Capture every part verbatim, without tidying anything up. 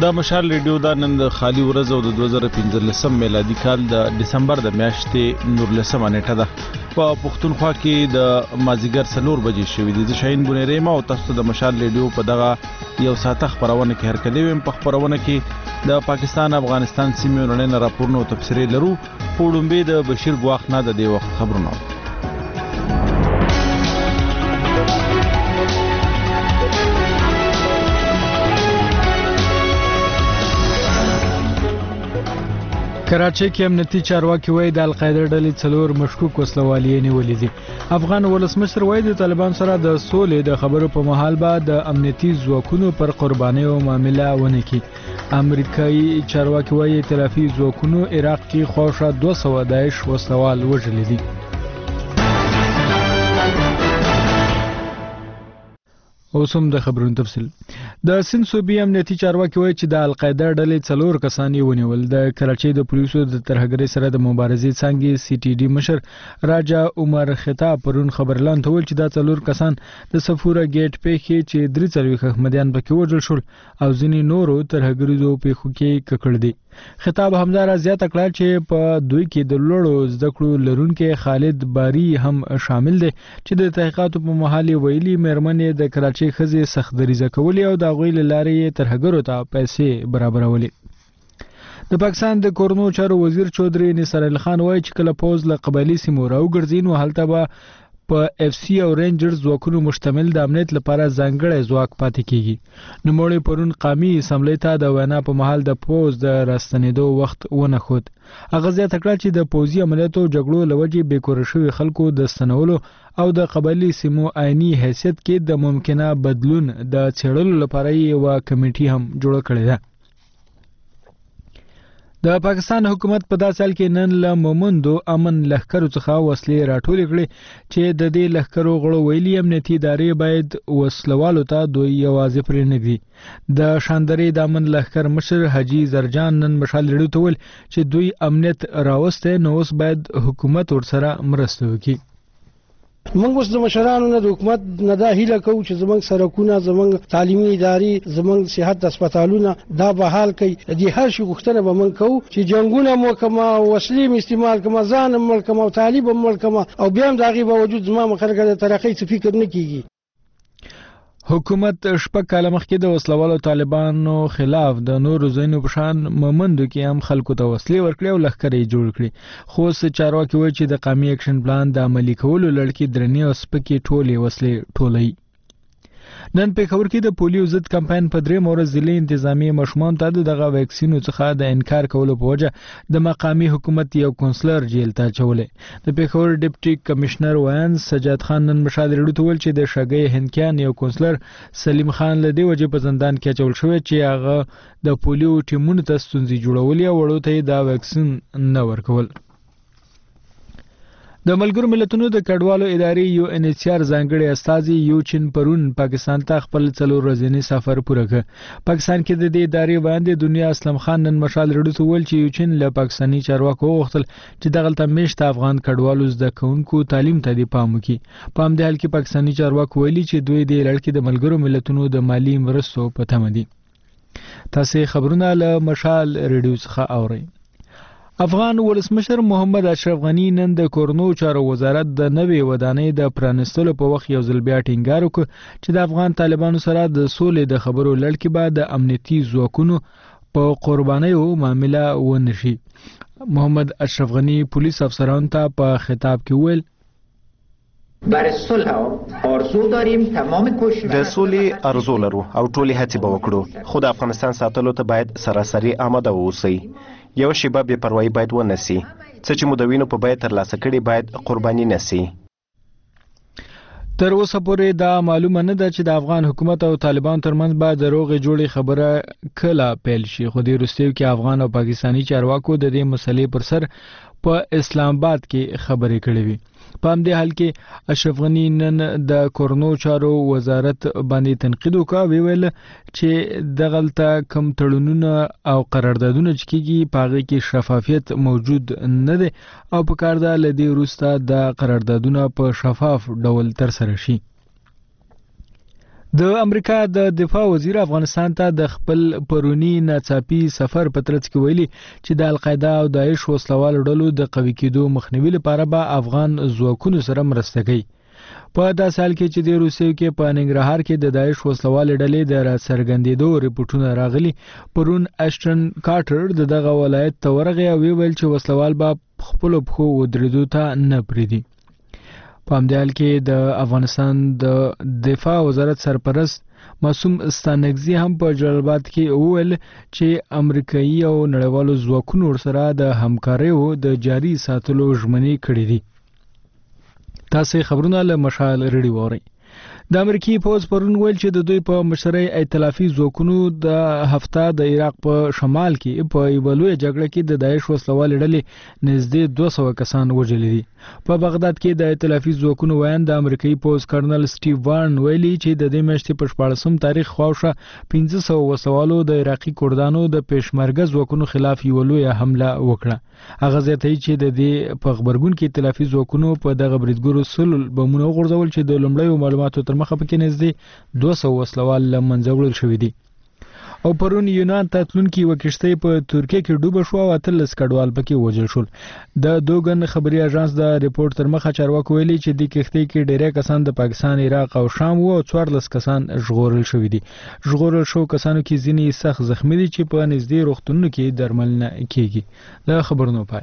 د مشال ریډیو دا نن د خالي ورځ او د دوه زره پنځلسم میلادي کال د دسمبر د میاشتې نورلسمه نیټه ده. په پښتونخوا کې د مازیګر څلور بجې شوې دي. زه شاهین بونیری ما او تاسو د مشال ریډیو په دغه یو ساعته خپرونه کې هرکلی ویم. په خپرونه کې د پاکستان افغانستان سیمې نړۍ راپورونه او تبصرې لرو. په وړاندې د بشیر ګواخ نه د دې وخت خبرونه. کراچۍ کې امنیتي چارواکي وایي د القاعده ډلې څلور مشکوک وسلوالۍ نیولې دي. افغان ولسمشر وایي د طالبان سره د سولې د خبرو په مهال به د امنیتي ځواکونو پر قربانیو معامله ونه کړي. امریکایي چارواکي وایي ائتلافي ځواکونو عراق کې خواوشا دوه سوه داعش وسلوال وژلي دي. اوس هم د خبرونو تفصیل. د سند صوبې امنیتي چارواکي وایي چې د القاعده ډلې څلور کسان یې ونیول. د کراچۍ د پولیسو د ترهګرۍ سره د مبارزې څانګې سی ټي ډي مشر راجا عمر خطاب پرون خبرلاند ته وویل چې دا څلور کسان د صفوره ګیټ پیښې چې درې څلوېښت احمدیان پکې وژل شول او ځینې نورو ترهګریزو پیښو کې ککړ دي. خطاب همدارا زیاته کړه چې په دوی کې د لوړو زده کړو لرونکي خالد باری هم شامل دي چې د تحقیقاتو په مهال ویلي مېرمنې د کراچۍ ښځې سخت دریځه کولې او د هغوی له لارې ترهګرو ته پیسې برابرولې. د پاکستان د کورنو چارو وزیر چودري نثار علي خان وایي چې کله پوز له قبایلي سیمو راوګرځي نو هلته به په اف سی او رینجرز ځواکونو مشتمل د امنیت لپاره ځانګړی ځواک پاتې کیږي. نوموړي پرون قامي اسمبلی ته د وینا په مهال د پوز د راستنېدو وخت ونه ښود. هغه زیاته کړه چې د پوځي عملیاتو جګړو له وجې بېکوره شوي خلکو د ستنولو او د قبایلي سیمو عیني حیثیت کې د ممکنه بدلون د څېړلو لپاره یوه کمیټي هم جوړه کړې ده. د پاکستان حکومت په داسې حال کې نن له مومندو امن لښکرو څخه وسلې راټولې کړې چې د دې لښکرو غړو ویلي امنیتي ادارې باید وسلوالو ته دوی یوازې پرېنږدي. د شاندرې د امن لښکر مشر حاجي زرجان نن مشال ریډیو ته وویل چې دوی امنیت راوستی نو اوس باید حکومت ورسره مرسته وکړي. موږ اوس د مشرانو نه د حکومت نه دا هیله کوو چې زموږ سړکونه زموږ تعلیمي ادارې زموږ صحت هسپتالونه دا بحال کوي. د هر شي غوښتنه به موږ کوو چې جنګونه مو کومه وسلې م استعمال کومه ځان هم مړ کومه او طالب هم مړ کومه او بیا هم د هغې باوجود زما خلک د ترقۍ څه فکر نه کیږي. حکومت شپږ کاله مخکې د وسلوالو طالبانو خلاف د نورو ځایونو په شان مومندو کې هم خلکو ته وسلې ورکړي او لښکر یې جوړ کړي. خو اوس چارواکي وایي چې د قومي اکشن پلان د عملي کولو لړ کې درنې او سپکې ټولې وسلې ټولوي. نن پېښور کې د پولیو ضد کمپاین په درېیم ورځ ضلعي انتظامیې ماشومانو ته د دغه ویکسینو څخه د انکار کولو په وجه د مقامي حکومت یو کونسلر جیل ته اچولی. د پېښور ډیپټي کمشنر ویانس سجاد خان نن مشال ریډیو ته وویل چې د شګۍ هندکیان یو کونسلر سلیم خان له دې وجې په زندان کې اچول شوی چې هغه د پولیو ټیمونو ته ستونزې جوړولې او وړو ته یې دا ویکسین نه ورکول. د ملګرو ملتونو د کډوالو ادارې یو ان ایچ آر ځانګړی استازي یو چین پرون پاکستان ته خپل څلور ورځنی سفر پوره کړ. پاکستان کې د دې ادارې باندې دنیا اسلم خان نن مشال ریډیو ته وویل چې یو چین له پاکستاني چارواکو وغوښتل چې دغلته میشته افغان کډوالو زده کوونکو تعلیم ته دې پام وکړي. په همدې حال کې پاکستاني چارواکو ویلي چې دوی دې لړ کې د ملګرو ملتونو د مالی مرستو په تمه دي. تاسې خبرونه له مشال ریډیو څخه اورئ. افغان ولسمشر محمد اشرف غنی نن د کورنو چارو وزارت د نوې ودانۍ د پرانستلو په وخت یو ځل بیا ټینګار وکړ چې د افغان طالبانو سره د سولې د خبرو لړ کې به د امنیتي ځواکونو په قربانیو معامله ونه شي. محمد اشرف غنی پولیس افسرانو ته په خطاب کې وویل برای صلح آرزو داریم تمام کوشش د سولې ارزو لرو او ټولې هڅې به وکړو خو د افغانستان ساتلو ته باید سراسري آماده واوسئ. یو شیبه بې پروایي باید ونه سي. څه چې مو د وینو په بیه ترلاسه کړي باید قرباني نه سي. تر اوسه پورې دا معلومه نه ده چې د افغان حکومت او طالبان ترمنځ به د روغې جوړې خبره کله پیل شي. خو دې وروستیو کې افغان او پاکستاني چارواکو د دې مسلې پر سر په اسلام آباد کې خبرې کړې وي. په همدې حال کې اشرف غنی نن د کورنو چارو وزارت باندې تنقید وکړ. ویل چې دغلته کم تړونونه او قراردادونه چې کېږي په هغې کې شفافیت موجود نه دی او په کار ده له دې وروسته د قراردادونه په شفاف ډول ترسره شي. د امریکا د دفاع وزیر افغانستان ته د خپل پرونی ناڅاپي سفر په ترڅ کې ویلي چې د القاعده او داعش وسلوالو ډلو د قوي کېدو مخنیوي لپاره به افغان ځواکونو سره مرسته کوي. په داسې حال کې چې د روسیې کې په ننګرهار کې د داعش وسلوال ډلې د راڅرګندېدو ریپورتونه راغلي. پرون اشټن کارټر د دغه ولایت ته ورغی او ویل چې وسلوال به خپل پخو ودرېدو ته نه پریږدي. په همدې حال کې د افغانستان د دفاع وزارت سرپرست معصوم ستانکزي هم په جلال آباد کې وویل چې امریکایي او نړیوالو ځواکونو سره د همکاریو د جاري ساتلو ژمنې کړې دي. تاسو خبرونه له مشال ریډیو وورئ. د امریکای پوز پرون ویل چې د دوی په مشرۍ ائتلافي ځواکونو د هفته د عراق په شمال کې په یوه لویه جګړه کې د داعش وسلوال ډلې نږدې دوه سوه کسان وژلي دي. په بغداد کې د ائتلافي ځواکونو ویان د امریکای پوز کرنل سټیو وارن ویلي چې د دې میاشتې په شپاړسم تاریخ خواوشا پنځه سوه وسلوالو د عراقي کردانو د پېشمرګه ځواکونو خلاف یوه لویه حمله وکړه. هغه زیاتوي چې د دې په خبرګون کې ائتلافي ځواکونو په دغه بریدګرو سل بمونه وغورځول چې د لومړیو معلوماتو تر مخه پکې نږدې دوه سوه وسلوال له منځه وړل شوي دي. او پرون یونان ته تلونکي یوه کښتۍ په ترکیه کې ډوبه شوه او اتلس کډوال پکې وژل شول. د دوګن خبري اژانس د ریپورت تر مخه چارواکو ویلي چې د کښتۍ کې ډیری کسان د پاکستان، عراق او شام وو او څوارلس کسان ژغورل شوي دي. ژغورل شو کسانو کې ځینې سخت زخمي دي چې په نږدې روغتونونو کې درملنه کیږي. له خبرونو پای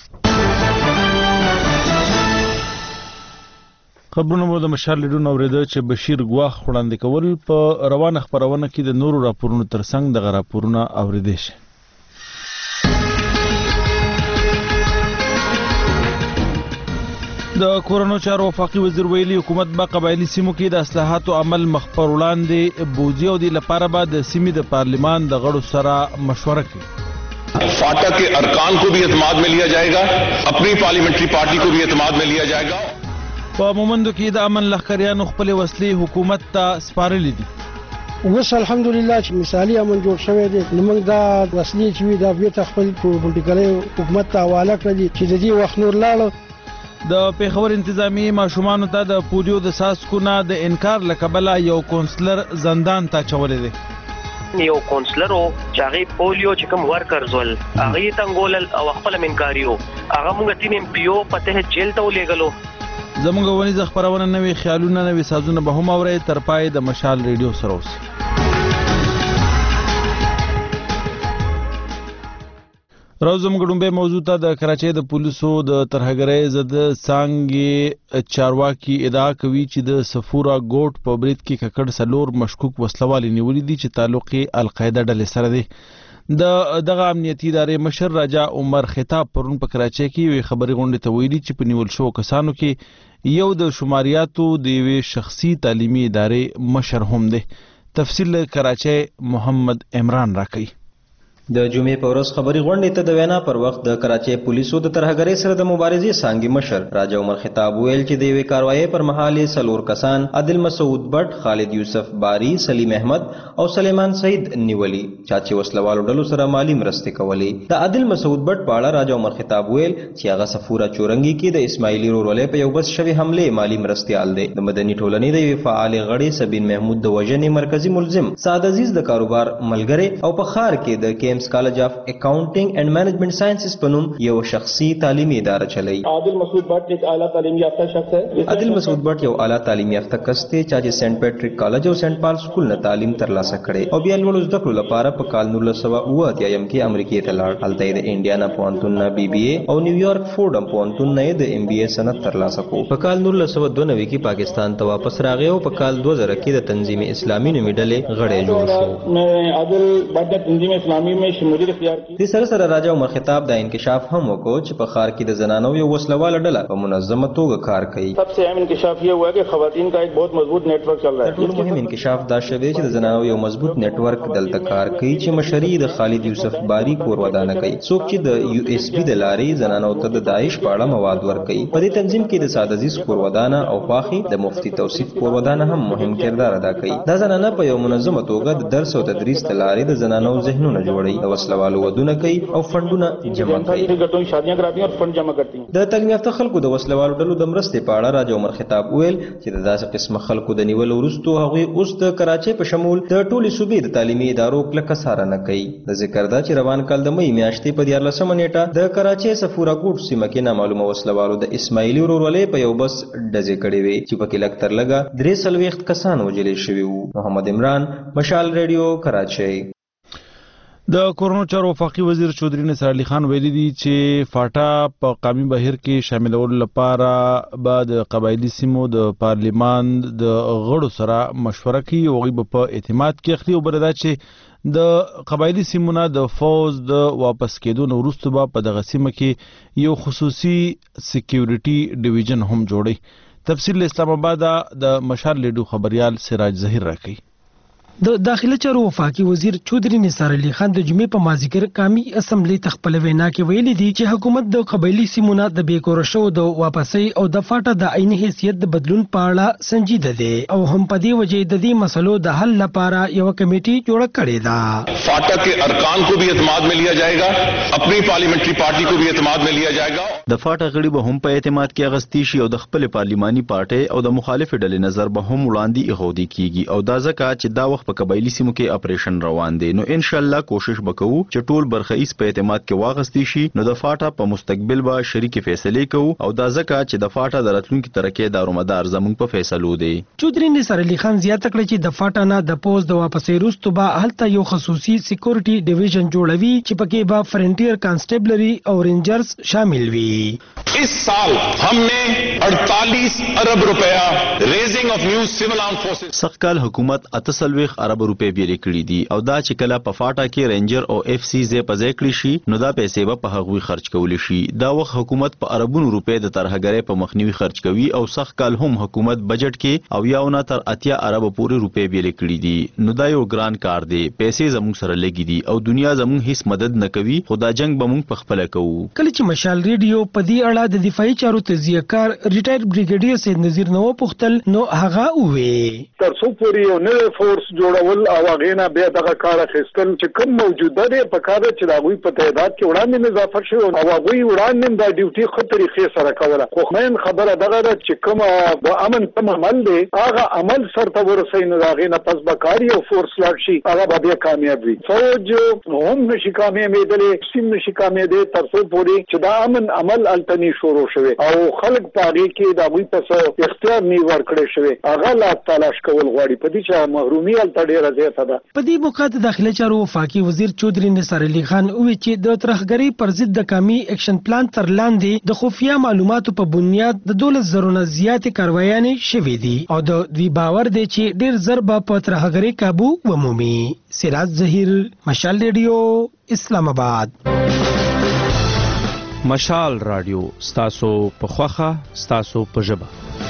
خبرونه مو د مشال لیدونو اوریده چې بشیر ګواخ وړاندې کول. په روانه خبرونه کې د نورو راپورونو ترڅنګ دغه راپورونه اوریدل شي. د کورونو چارو وفاقي وزیر ویلي حکومت به قبایلی سیمو کې د اصلاحاتو عمل مخ پر وړاندې بوځي او د لپاره به د سیمې د پارلیمان د غړو سره مشوره کوي. फाटा के अरकान को भी एतमाद में लिया जाएगा, अपनी पार्लियामेंट्री पार्टी को भी एतमाद में लिया जाएगा. په مومندو کې د امن لښکریانو خپل وسلې حکومت ته سپارلې دي. اوس الحمدلله چې مثالي امن جوړ شوی دی، نو موږ دا وسلې چې وي دا بیرته خپل پولیټیکلي حکومت ته حواله کړلې چې د دې وخت نور لاړه. د پیښور انتظامی ماشومانو ته د پولیو د څاڅکو نه د انکار له کبله یو کونسلر زندان ته اچولی دی. یو کونسلر چې هغې پولیو چې کوم ورکرز ول هغه یې تنګولل او خپل هم انکاري و. هغه موږ تین ایم پی او په تحت جیل ته ولېږلو. زموږ ونیزه خپرونه نوي خیالونه نوي سازونه به هم اورئ. تر پای د مشال ریډیو سره اوسئ. راو زموږ ډومبه موضوع ته د کراچۍ د پولیسو د ترهګرۍ ضد څانګې چارواکي ادعا کوي چې د صفورا ګوټ په برید کې ککړ سلور مشکوک وسلوال نیولي دي چې تعلق یې القاعده ډلې سره دی. د دغه امنیتي ادارې مشر راجا عمر خطاب پرون په کراچۍ کې یوې خبري غونډې ته ویلي چې په نیول شوو کسانو کې یو د شماریاتو د یوې شخصي تعلیمي ادارې مشر هم دی. تفصیل کراچۍ محمد عمران راکوي. د جمعې په ورځ خبري غونډې ته د وینا پر وخت د کراچۍ پولیسو د ترهګرۍ سره د مبارزې څانګې مشر راجا عمر خطاب ویل چې د یوې کاروایۍ پر مهال یې څلور کسان عادل مسعود بټ، خالد یوسف باری، سلیم احمد او سلیمان سعید نیولي چا چې وسلوالو ډلو سره مالی مرستې کولې. د عادل مسعود بټ په اړه راجا عمر خطاب ویل چې هغه صفورا چورنګي کې د اسماعیلي رورولۍ په یو بس شوی حملې مالی مرستيال دی. د مدني ټولنې د یوې فعال غړي سبین محمود د وژنې مرکزی ملزم، سعد عزیز د کاروبار ملګری او په خار کې د کیمز کالج اف اکاؤنٹنگ اینڈ مینجمنٹ سائنسز په نوم یو شخصي تعلیمي اداره چلوي. عادل مسعود بٹ ایک اعلیٰ تعلیم یافتہ شخص ہے. عادل مسعود بٹ یو اعلیٰ تعلیم یافتہ کس دی چې سینټ پیټریک کالج او سینټ پال سکول نه تعلیم ترلاسه کړي او بیا لوړ زده کړو لپاره په کال نولس سوه اوه اتیا کې امریکا ته لاړ. هلته د انډیانا پوهنتون نه بي بي اي او نیویارک فورډم پوهنتون نه د ایم بي اي سند ترلاسه کړ. په کال نولس سوه دوه نوي کې پاکستان ته واپس راغی او په کال دوه زره کې د تنظیم اسلامي نومي ډلې غړی جوړ شو. میں عادل بٹ تنظیم اسلامی میں شمولیت اختیار کی. د سره سره راجا عمر خطاب د انکشاف هم وکړ چې په خار کې د زنانو یو وسلواله ډله په منظمه توګه کار کوي. سب سے اہم انکشاف یہ ہوا کہ خواتین کا ایک بہت مضبوط نیٹ ورک چل رہا ہے. ټول مهم انکشاف دا شوی چې د زنانو یو مضبوط نیٹ ورک دلته کار کوي چې مشري د خالد یوسف باری کور ودانه کوي. څوک چې د یو اس بي د لارې زنانو ته د داعش په اړه مواد ورکوي. په دې تنظیم کې د سعد عزیز کور ودانه او پاخي د مفتی توصیف کور ودانه هم مهم کردار ادا کوي. دا زنانه په یو منظمه توګه د درس او تدریس د لارې د زنانو ذهنونه جوړوي. د وسلوالو ودونه کوي او فندونه جمع کوي. د تعلیم یافته خلکو د وسلوالو ډلو د مرستې په اړه راجا عمر خطاب ویل چې د داسې قسمه خلکو د نیولو وروسته هغوی اوس د کراچۍ په شمول د ټولې صوبې د تعلیمي ادارو کلکه څاره نه کوي. د ذکر ده چې روان کال د مۍ میاشتې په دیارلسمه نیټه د کراچۍ صفورا کوټ سیمه کې نامعلومه وسلوالو د اسماعیلي ورورولۍ په یو بس ډزې کړې وې چې پکې لږ تر لږه درې څلوېښت کسان وژلې شوي وو. محمد عمران، مشال ریډیو، کراچۍ. د کورونو چارو وفاقي وزیر چودري نثار علي خان ویلي دي چې فاټا په قومي بهیر کې شاملولو لپاره به د قبایلي سیمو د پارلیمان د غړو سره مشوره کوي او هغوی به په اعتماد کې اخلي. او بله دا چې د قبایلي سیمو نه د فوز د واپس کېدو نه وروسته به په دغه سیمه کې یو خصوصي سکیورټي ډیویژن هم جوړي. تفصیل اسلام آباد د مشال ریډیو خبریال سراج ظهیر راکوي. د داخله چارو وفاقي وزیر چودري نثار علي خان د جمعې په مازیګر قومي اسمبلی ته خپل وینا کې ویلي دي چې حکومت د قبایلي سیمو نه د بې کوره شوو د واپسۍ او د فاټا د عیني حیثیت د بدلون په اړه سنجیده دی او هم په دې وجې د دې مسلو د حل لپاره یو کمیټي جوړه کړې ده. فاټا के ارکان کو بھی اعتماد میں لیا جائے گا, اپنی پارلیمنٹری پارٹی کو بھی اعتماد میں لیا جائے گا. د فاټا غړي به هم په اعتماد کې اغستی شي او د خپل پارلیماني پارټي او د مخالف ډلې نظر به هم وړاندې ایښودل کیږي او دا ځکه چې دا وخت په قبایلي سیمو کې اپریشن روان دی. نو ان شاء الله کوشش وکړو چې ټول برخیز په اعتماد کې واغستی شي. نو د فاټا په مستقبل به شریک فیصله کوو او دا ځکه چې د فاټا د راتلونکي ترکه دارومدار زموږ په فیصلو دی. چودري نثار علي خان زیاته کړه چې د فاټا نه د پوز د واپسۍ وروسته به هلته یو خصوصي سکیورټي ډیویژن جوړوي چې پکې به فرنټیر کانسټیبلري او رینجرز شامل وي. इस साल हमने अड़तालीस अरब रुपया raising of new civil arm forces سخکال حکومت اتسلويخ ارب روپے بیرې کړې دي او دا چې کله په فاټا کې رینجر او اف سی زې په ځای کړی شي نو دا پیسې به په هغوی خرج کول شي. دا وخت حکومت په اربونو روپے د ترهګرۍ په مخنیوي خرج کوي او سخکال هم حکومت بجټ کې او یاونه تر اتیا ارب پورې روپے بیرې کړې دي. نو دا یو ګران کار دی, پیسې زموږ سره لګي دي او دنیا زموږ هیڅ مدد نه کوي. خدا جنگ به موږ په خپل کوو. کله چې مشال ریډیو په دې اړه د دفاعي چارو تجزیه کار ریټایر بریګیډیر سید نذیر نو پختل نو هغه وې تر څو پورې یو نوی فورس جوړول او هغه نه بیا دغه کار اخیستل چې کوم موجوده دی په کار چې دا غوي په تعداد کې وړاندې اضافه شو او هغه وړاندې د ډیوټي خو طریقې سره کوله. خو مین خبره دغه ده چې کوم د امن تم عمل دی هغه عمل سره ورسې نه هغه نه پس بکاری او فورس لاړ شي هغه به کامیاب وي. فوج هم نشي کامیابېدلې, سیم نشي کامیابېدلې تر څو پورې چې دا امن عمل التنی شروع شوی او خلک پاره کې دا غوي پس اختیار نی ورکړې شوی هغه لا تلاش کول غواړي. په دې چې محرومي ال ډیره زیاته ده. په دې موقع د داخله چارو وفاقي وزیر چودري نثار علي خان وی چې د ترهګرۍ پر ضد د قومي اکشن پلان تر لاندې د خفیه معلوماتو په بنیاد د دولت زرونه زیاتې کاروایانې شوې دي او د دوی باور دی چې ډیر زر به په ترهګرۍ قابو ومومي. سراج ظهیر، مشال ریډیو، اسلام آباد. مشال رادیو ستاسو په خوخه ستاسو په ژبه.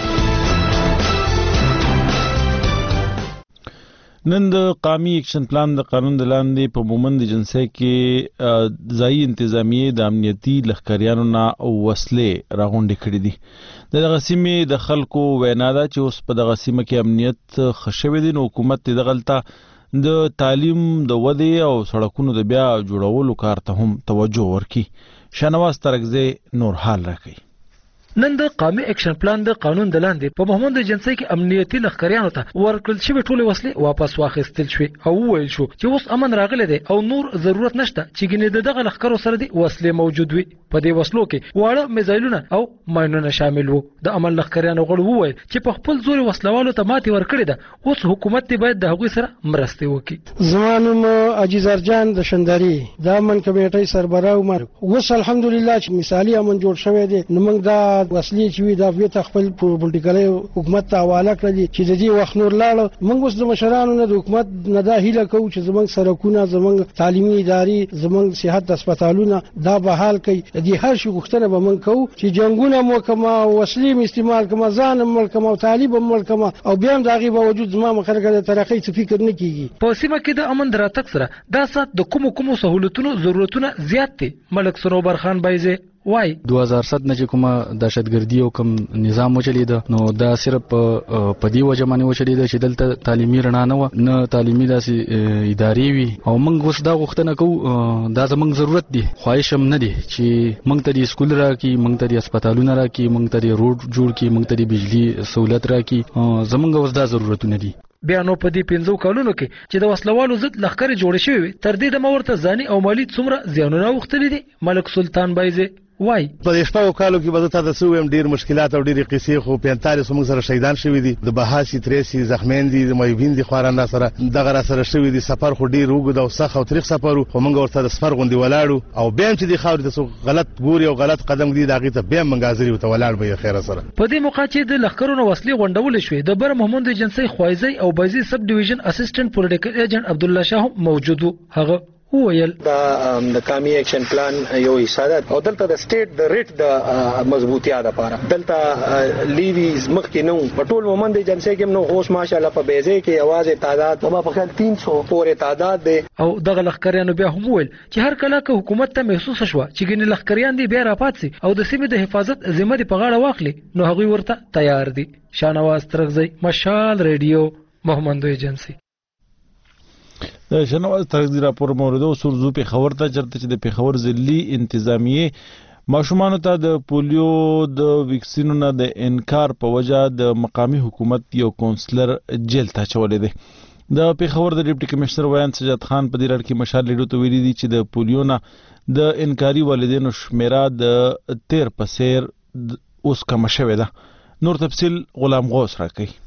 نن د قومي اکشن پلان د قانون د لاندې په مومند جنسي کې ځایي انتظامیه د امنیتي لښکریانو نه وسلې راغونډې کړې دي. د دغه سیمې د خلکو وینا ده چې اوس په دغه سیمه کې امنیت ښه شوی دی. نو حکومت دغلته د تعلیم د ودې او سړکونو د بیا جوړولو کار ته هم توجه ورکړي. شنواز ترکزی نور حال راکړي. نن د قومي اکشن پلان د قانون د لاندې په مومند جنسي کې امنیتي لښکریانو ته ورکړل شوی ټولې وسلې واپس واخیستل شوې او وویل شو چې اوس امن راغلی دی او نور ضرورت نشته چې ګینې د دغه لښکرو سره د وسلې موجود وي. په دې وسلو کې واړه میزایلونه او ماینونه شامل وو. د امن لښکریانو غړو وویل چې په خپل زور وسلوالو ته ماتې ورکړې ده. اوس حکومت دی باید د هغوی سره مرستې وکړي. زما نوم عجیز ارجان د شندري د امن کمیټې سربراہ عمر. اوس الحمدلله چې مثالي امن جوړ شوی دی. نو موږ دا وسلې چې وي دا بیا خپل پولیټیکل حکومت ته حواله کړل چې د دې وخت نور لاړ. موږ اوس د مشرانو نه د حکومت نه دا هیله کوو چې زموږ سړکونه, زموږ تعلیمي ادارې, زموږ صحت هسپتالونه دا بحال کړي. د هر شي غوښتنه به موږ کوو چې جنگونه مو کوم, وسلې مو استعمال کوم, ځان مو کوم او طالب مو کوم او بیا هم د هغې باوجود زما مخرګه د ترقۍ څه فکر نه کیږي. په سیمه کې د امن د راتګ سره دا سات د کومو کومو سهولتونو ضرورتونه زیات دي. ملک سنوبر خان بایزه وای دوه هزار سات نه چې کومه دهشتګردي او کوم نظام وچلید نو دا صرف په دې وجه باندې وچلید چې دلته تعلیمي رڼا نه و نه تعلیمي داسې ادارې وي او موږ اوس دا غوښتنه کوو دا زموږ ضرورت دی خواهش هم نه دی چې موږ ته د سکول راکړي موږ ته د هسپتالونه راکړي موږ ته د روډ جوړ کړي موږ ته د بجلی سہولت راکړي زموږ اوس دا ضرورتونه دي. بیا نو په دې پنځو کلونو کې چې د وسلوالو ضد لښکرې جوړې شوې وي تر دې دمه ورته ځاني او مالي څومره زیانونه اوښتلي دي. ملک سلطان بایزه وای په شپږو کالو کې به تاسو ته ویم ډیر مشکلات او ډیر قصې خو پنځه موږ سره شهیدان شوي دي د بهاسي تریسي زخمین دي د مېوین دي خواران سره دغه را سره شوي دي سفر خو ډیر وګد او سخت او تاریخ سفر خو موږ ورته د سفر غوندي ولاړو او بیا چې د خاورې تاسو غلط ګوري او غلط قدم دی دغه ته بیا موږ حاضر یو ته ولاړ به خیر سره. په دې موقع چې د لښکرونو وسلې غونډول شوې د بر محمد ایجنسی خوایزي او بایزي سب ډیویژن اسسټنټ پولیټیکل ایجنټ عبد الله شاه موجود هغه وویل دا د کامی ایکشن پلان یو حصہ ده او دلته د سټیټ د ریټ د مضبوطیا لپاره دلته لیویز مخ کې نو په ټول مومند ایجنسی کې نو هوش ماشاءالله په بیزه کې आवाज تعداد په خپل تین سو پورې تعداد ده او دغه لښکریانو بیا هم ویل چې هر کله که حکومت ته محسوس شوه چې ګنې لښکریان دي بیا راپاتسي او د سیمې د حفاظت ذمہ دي په غاړه واخلي نو هغوی ورته تیار دي. شانواز ترغزی مشال ریډیو محمد ایجنسی. د شنواز ترغزی راپور موردو سرزو په خبر ته چرته چې د پیښور ضلعي انتظامیه ماشومان ته د پولیو د ویکسینونو د انکار په وجه د مقامی حکومت یو کونسلر جیل ته چولې دی. د پیښور د ډیپټي کمشنر ویان سجاد خان په دې لړ کې مشال لیډو ته ویلي دي چې د پولیو نه د انکاري والدینو شمیره د تیر پسیر اوس کم شوې ده. نور تفصیل غلام غوث راکړي.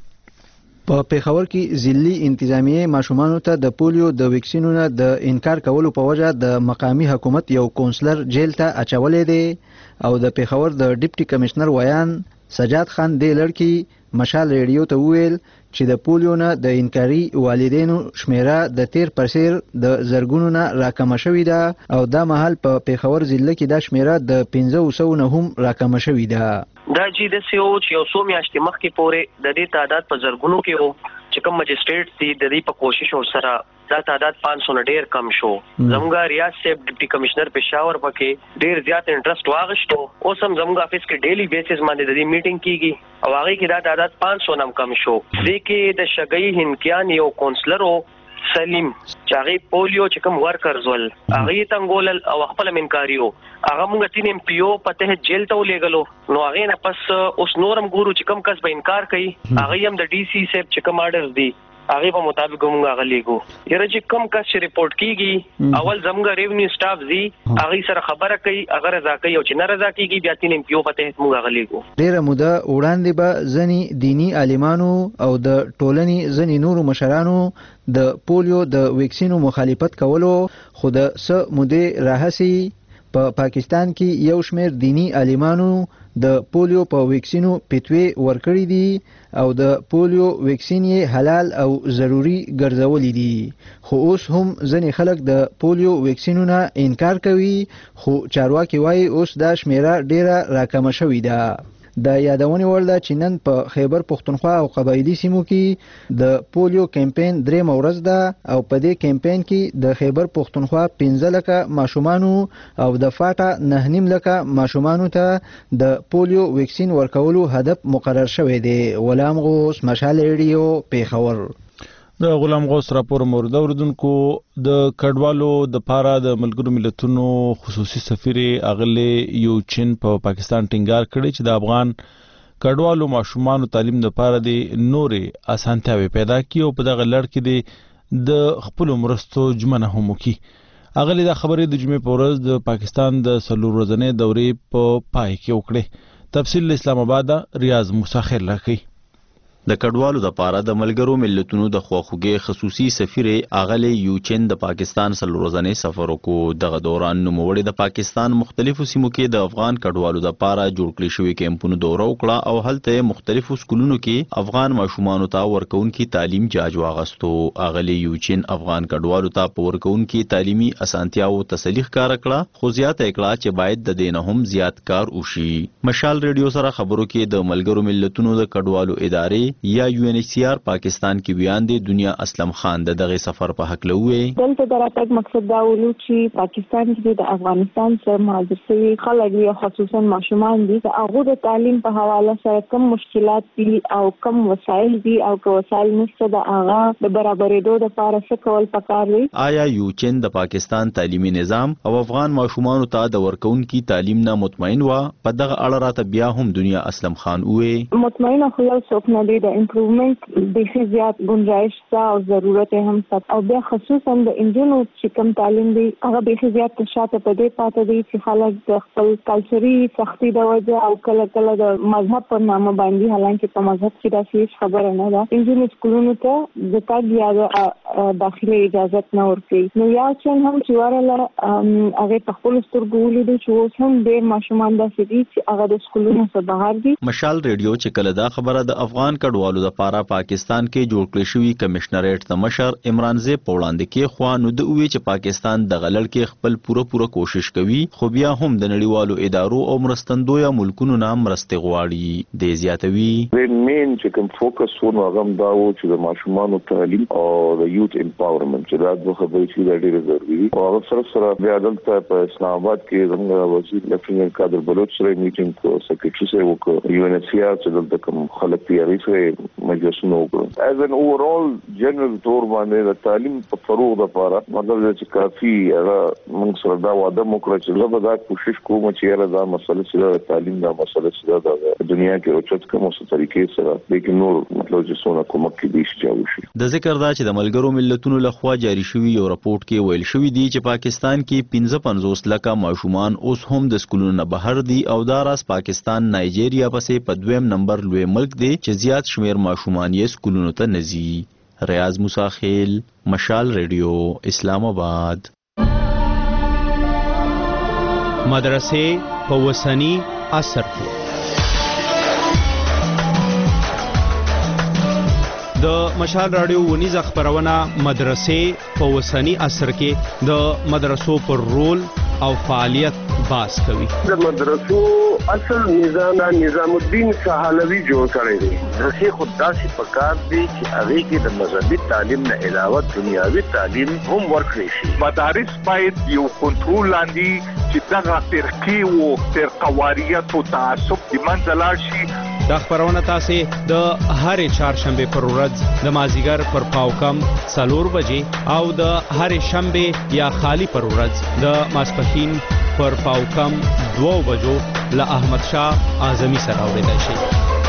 په پیښور کې ضلعي انتظامیه ماشومانو ته د پولیو د ویکسینونو د انکار کولو په وجه د مقامی حکومت یو کونسلر جیل ته اچولې دی او د پیښور د ډیپټي کمشنر ویان سجاد خان د لړکی مشال ریډیو ته ویل چې د پولیو نه د انکاري والدینو شمیره د تیر پرسیر د زرګونو نه راکم شوې ده او دا مهال په پیښور ضلع کې د شمیره د پنځه سوه نه هم راکم شوې ده. دا چې د سیو چې یو څو میاشتې مخکې پورې د دې تعداد په زرګونو کې وو چې کوم مجسټریټ دي د دې په کوشش سره دا تعداد پانچ سو نه ډیر کم شو. زموږ ریاض صاحب ډیپټي کمشنر پېښور پکې ډیر زیات انټرست واغښتو اوس هم زموږ افیس کې ډیلی بیسس باندې د دې میټینګ کیږي او هغه کې دا تعداد پانچ سو نم کم شو. دې کې د شګۍ هندکیان یو کونسلر سلیم چې هغه پولیو چې کوم ورکرز ول هغه تنګول او خپل منکاریو هغه موږ تین ایم پی او پته جیل ته ولېګلو نو هغه نه پس اوس نورم ګورو چې کوم کس به انکار کوي هغه هم د ډي سي صاحب چې کوم آرډرز دي هغه په مطابق موږ هغه لیکو. یره چې کم کس چې ریپورت کیږي اول زموږ ریونیو سټاف زی هغه سره خبره کوي هغه رضا کوي او چې نه رضا کیږي بیا تین ایم پی او پته موږ هغه لیکو. ډیره موده وړاندې به ځنی دینی عالمانو او د ټولنې ځنی نورو مشرانو د پولیو د ویکسینو مخالفت کولو خو د س موده راهسي په پا پاکستان کې یو شمېر دینی عالمانو د پولیو په ویکسینو پیتوي ورکړی دي او د پولیو ویکسین یې حلال او ضروری ګرځولې دي خو اوس هم ځینې خلک د پولیو ویکسینونو انکار کوي خو چارواکي وایي اوس دا شمیره ډیره راکمه شوې ده. د یادونې وړ ده چې نن په خیبر پښتونخوا او قبایلي سیمو کې د پولیو کمپاین درېمه ورځ ده او په دې کمپاین کې د خیبر پښتونخوا پنځه لکه ماشومانو او د فاټا نه نیم لکه ماشومانو ته د پولیو ویکسین ورکولو هدف مقرر شوی دی. غلام غوث مشال ریډیو پیښور. د غلام غوث راپور مورد اوردونکو د کډوالو د پاره د ملګرو ملتونو خصوصي سفیر اغله یو چین په پا پاکستان ټینګار کړي چې د افغان کډوالو ماشومانو تعلیم د پاره د نورې اسانتیاوي پیدا کړي او په دغه لړ کې د خپل مرستو جمنه هم وکړي. اغله د خبرې د جمعې په ورځ د پاکستان د سلور ورځې دورې په پای کې وکړي. تفصیل اسلام آباد ریاض موسی خیر لکه. د کډوالو د پاره د ملګرو ملتونو د خواخوږي خصوصي سفیر اغله یوچن د پاکستان سلورځنې سفر وکړو. دغه دوران نوموړي د پاکستان مختلفو سیمو کې د افغان کډوالو د پاره جوړ کړی شوی کیمپونو دوره وکړه او هلته مختلفو سکولونو کې افغان ماشومانو ته ورکوونکي تعلیم جاج واغستو. اغله یوچن افغان کډوالو ته په ورکوونکي تعلیمي اسانتیاو تسلیح کار کړه خو زیاته کړه چې باید د دینه هم زیات کار وشي. مشال ریډیو سره خبرو کې د ملګرو ملتونو د کډوالو ادارې یا یو ان ایچ سی آر پاکستان کې بیان دی دنیا اسلم خان د دغه سفر په حق لوي دلته دراتګ مقصد دا ولو چې پاکستان کې د افغانستان سره مهاجر شوي خلک یا خصوصا ماشومان دي هغه د تعلیم په حواله سره کم مشکلات دي او کم وسایل دي او که وسایل نشته د هغه د برابرېدو لپاره څه کول پکار دي. آیا یو چین د پاکستان تعلیمي نظام او افغان ماشومان ته د ورکوونکي تعلیم نه مطمئن و په دغه اړه راته بیا هم دنیا اسلم خان وې مطمئن خو یو څوک نه دی د امپروومنت د زیات گنجائش او ضرورت هم ست او بیا خصوصا د انجونو چې کم تعلیم دی هغه به زیات شاته په دې پاتې دي چې خلک د خپل کلچري سختي د وجه او کله کله د مذهب په نامه باندې حالانکه په مذهب کې داسې خبره نه ده انجونو سکولونو ته د تاګ یا داخلي اجازه نه ورکړي نو یا چې هم چې ورله هغه په خپل سترګو ولیدل چې اوس هم ډېر ماشومان داسې دي چې هغه د سکولونو څخه بهر دي. مشال ریډیو چې کله دا خبره د افغان کډوالو لپاره پاکستان کې جوړ کړی شوی کمشنریټ د مشر عمران زیب په وړاندې کې خو نو د وی چې پاکستان د غلل کې خپل پوره پوره کوشش کوي خو بیا هم د نړیوالو ادارو او مرستندوی ملکونو نام مرسته غواړي د زیاتوي د مین چې کوم فوکس ونه غم دا و چې د ماشومان تعلیم او د یوت امپاورمنت چې دا د خبرې چې د ډېر ضروري دي او سره سره بیا دلته په اسلام آباد کې زموږ وزیر لیفټیننټ قادر بلوچ سره میټینګ کو سیکریټری سره وکړ یو ان ایچ سی آر چې دلته کوم خلک پیاري سره مجلسونه وکړ ایز ان اوورال جنرال تور باندې د تعلیم په فروغ لپاره مطلب چې کافي هغه موږ سره دا وعده وکړه چې زه به دا کوشش کوم چې هغه دا مسله چې تعلیم دا مسله چې د دنیا کې اوچت کوم څه طریقې سره لیکن نور مطلب چې څونه کومک کې دي چې وشي. د ذکر دا چې د ملګرو ملتونو لخوا جاری شوی یو راپورټ کې ویل شوی دی چې پاکستان کې پنځه پنځوس لکه ماشومان اوس هم د سکولونو نه بهر دي او دا راس پاکستان نایجیریا پسې په دویم نمبر لوی ملک دی چې زیات شمیر ماشومان یې سکولونو ته نزي. ریاض موسی خیل مشال ریډیو اسلام آباد. مدرسې په وسنی عصر کې د مشال رادیو ونیزه خبرونه مدرسې په وسنی عصر کې د مدرسو پر رول او فعالیت باس کوي. د مدرسو اصل نظام نظام الدین سهالوی جوړ کړی دی. مدرسې خود داسې پکار دی چې هغه کې د مذهبي تعلیم نه علاوه دنیاوي تعلیم هم ورکړي شي. مدارس باید یو کنټرول لاندې چې دغه فرقې او فرقواریت او تعصب د منځ لاړ شي. دا خبرونه تاسو د هرې چهارشنبه پر ورځ د مازیګر پر پاوکم څلور بجې او د هرې شنبه یا خالی پر ورځ د ماسپښین پر پاوکم دوه بجو له احمد شاه اعظمي سره اوریدل شي.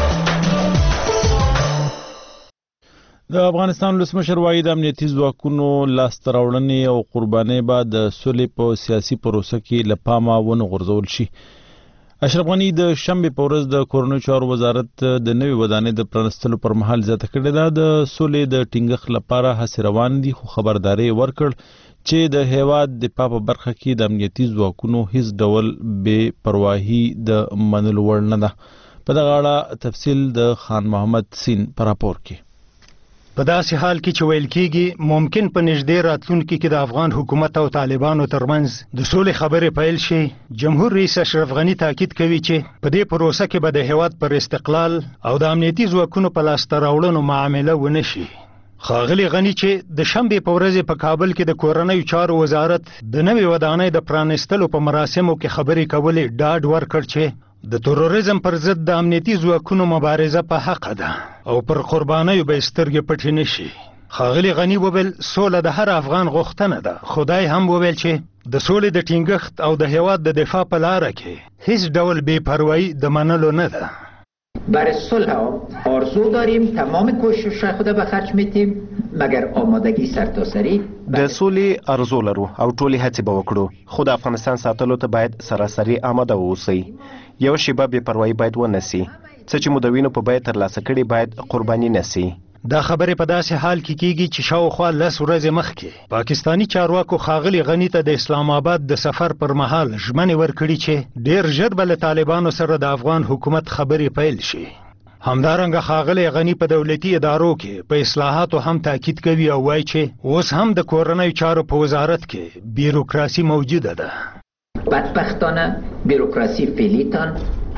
د افغانستان ولسمشر وايي د امنیتي ځواکونو لاسته راوړنې او قربانۍ به د سولې په سیاسي پروسه کې له پامه ونه غورځول شي. اشرف غنی د شنبه په ورځ د کورنیو چارو وزارت د نوې ودانۍ د پرانستلو پر مهال زیاته کړې ده د سولې د ټینګښت لپاره هڅې روان دي خو خبرداري ورکړ چې د هیواد د پاپه برخه کې د امنیتي ځواکونو هیڅ ډول بې پرواهي د منلو وړ نه ده. په دغه اړه تفصیل د خان محمد سین په راپور کې. په داسې حال کې چې ویل کېږي ممکن په نږدې راتلونکي کې د افغان حکومت او طالبانو ترمنځ د سولې خبرې پیل شي جمهور رئیس اشرف غنی تاکید کوي چې په دې پروسه کې به د هیواد پر استقلال او د امنیتي ځواکونو په لاسته راوړنو معامله ونه شي. ښاغلي غنی چې د شنبې په ورځ په کابل کې د کورنیو چارو وزارت د نوې ودانۍ د پرانستلو په مراسمو کې خبرې کولې ډاډ ورکړ چې د تروریزم پر ضد د امنیتي ځواکونو مبارزه په حق ده او پر قربانیو به سترګې پټې نشي. ښاغلي غنی وویل سوله د هر افغان غوښتنه ده. خدای هم وویل چې د سولې د ټینګښت او د هیواد د دفاع په لاره کې هیڅ ډول بې پروایی د منلو نه ده. برای صلح آرزو داریم تمام کوشش خود به خرج میتیم مگر آمادگی سرتاسری د سولې ارزو لرو او ټولې هڅې به وکړو خو د افغانستان ساتلو ته باید سراسري آماده واوسئ. یو شیبه بې پروایی باید ونه سي څه چې مو د وینو په بیه ترلاسه کړي باید قرباني نه سي. دا خبرې په داسې حال کې کیږي چې شاوخوا لس ورځې مخکې پاکستانی چارواکو ښاغلي غنی ته د اسلام آباد د سفر پر مهال ژمنې ورکړي چې ډېر ژر به له طالبانو سره د افغان حکومت خبرې پیل شي. همدارنګه ښاغلي غنی په دولتي ادارو کې په اصلاحاتو هم تاکید کوي او وایي چې اوس هم د کورنیو چارو په وزارت کې بیروکراسي موجوده ده. بدبختانه بیروکراسی فعلیتان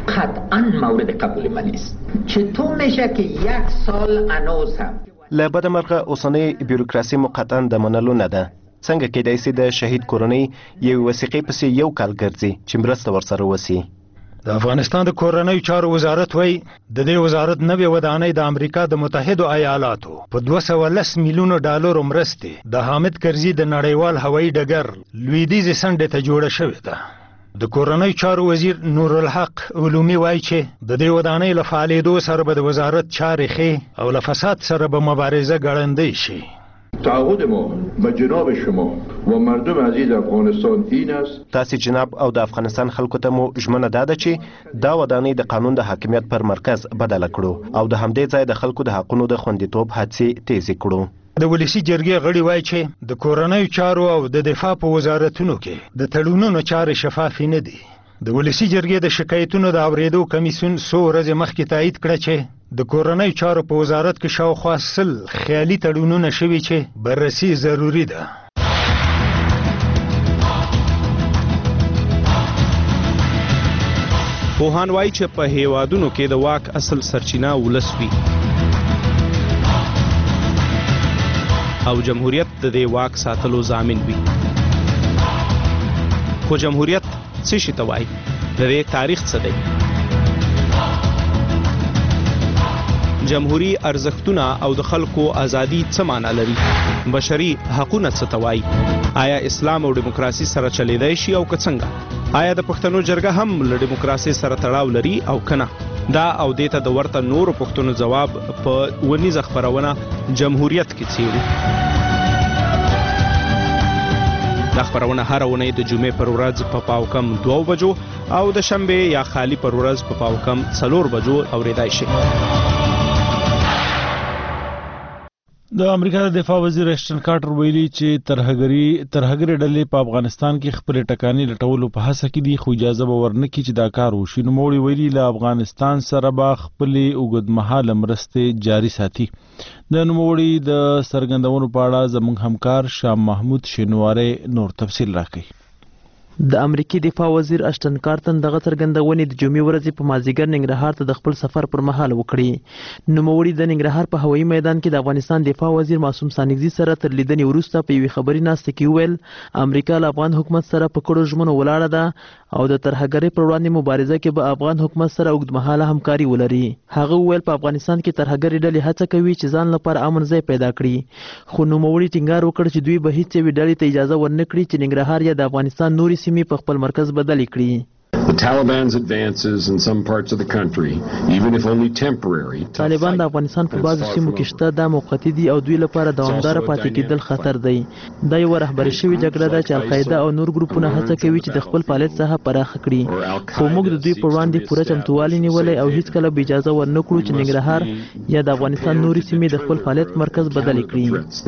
قطعا مورد قبول من است. چطور میشه که یک سال هنوز هم له بده مرغه اوسنۍ بیوروکراسي مو قطعا د منلو نه ده. څنګه کېدای شي د شهید کورنۍ یو وثیقې پسې یو کال ګرځي چې مرسته ورسره وسی؟ د افغانستان د کورنۍ چارو وزارت وایي د دې وزارت نوې ودانۍ د امریکا د متحدو ایالاتو په دوه سوه لس میلیونو ډالرو مرستې د حامد کرزي د نړیوال هوایي ډګر لویدیځې څنډې ته جوړه شوې ده. د کورنۍ چارو وزیر نور الحق علومي وایي چې د دې ودانۍ له فعالېدو سره به د وزارت چارې ښې او له فساد سره به مبارزه ګړندۍ شي. تعهد ما به جناب شما و مردم عزیز افغانستان این است. تاسو جناب او د افغانستان خلکو ته مو ژمنه داده چې دا ودانۍ د قانون د حاکمیت پر مرکز بدله کړو او د همدې ځای د خلکو د حقونو د خوندیتوب هڅې تیزې کړو. د ولسی جرګې غړي وایي چې د کورنۍ چارو او د دفاع په وزارتونو کې د تړونونو چارې شفافې نه دي. د ولسی جرګې د شکایتونو د اورېدو کمیسیون څو ورځې مخکې تایید کړه چې د کورنۍ چارو په وزارت کې شاوخوا سل خیالي تړونونه شوي چې بررسي ضروري ده. پوهان وایي چې په هیوادونو کې د واک اصل سرچینه ولس وي او جمهوریت د دې واک ساتلو ضامن وي. خو جمهوریت څه شي ته وایي؟ د دې تاریخ څه دی؟ جمهوری ارزښتونه او د خلکو ازادي څه معنا لري؟ بشري حقونه څه ته وایي؟ آیا اسلام او دیموکراسي سره چلیدای شي او که څنګه؟ آیا د پښتنو جرګه هم له دیموکراسي سره تړاو لري او کنه؟ دا او دیته د ورته نورو پښتنو ځواب په ونیزه خبرونه جمهوریت کې څیړو. دا خبرونه هر اونۍ د جمعې پر ورځ په پاو کم دوه بجو او د شنبې یا خالی پر ورځ په پاو کم څلور بجو اوریدای شي. د امریکا د دفاع وزیر اشټن کارټر ویلي چې ترهګری ترهګری ډلې په افغانستان کې خپل ټکانې لټولو په هڅه کې دي خو اجازه به ورنکړي چې دا کار وشي. نو موړي ویلي له افغانستان سره به خپل اوږدمهاله مرستې جاري ساتي. د نوموړي د سرګندونو په اړه زموږ همکار شاه محمود شینواری نور تفصیل راکړي. د امریکای دفاع وزیر اشټن کارتن دغه څرګندونې د جمعې ورځې په مازیګر ننګرهار ته د خپل سفر پر مهال وکړي. نوموړي د ننګرهار په هوایي میدان کې د افغانستان دفاع وزیر معصوم سانګزي سره تر لیدنې وروسته په یوې خبري ناسته کې وویل امریکا له افغان حکومت سره په کړو ژمنو ولاړه ده او د ترهګرۍ پر وړاندې مبارزه کې به افغان حکومت سره اوږدمهاله همکاري ولري. هغه وویل په افغانستان کې ترهګرۍ ډلې هڅه کوي چې ځان لپاره امن ځای پیدا کړي. خو نوموړي ټینګار وکړ چې دوی به هیڅ یوې ډلې ته اجازه ورنکړي چې ننګرهار یا د افغانستان نورې سیمې په خپل مرکز بدل کړي. The Taliban's advances in some parts of the country, even if only temporary. طالبان د افغانستان په بعضو سیمو کې شته دا موقتی دي او دوی لپاره دوامداره پاتې کېدل خطر دی. دا یو رهبري شوې جګړه ده چې القاعده او نور ګروپونه هڅه کوي چې د خپل فعالیت ساحه پراخه کړي. خو موږ د دوی پر وړاندې پوره چمتووالی نیولی او هیڅکله به اجازه ورنکړو چې ننګرهار یا د افغانستان نورې سیمې د خپل فعالیت مرکز بدل کړي.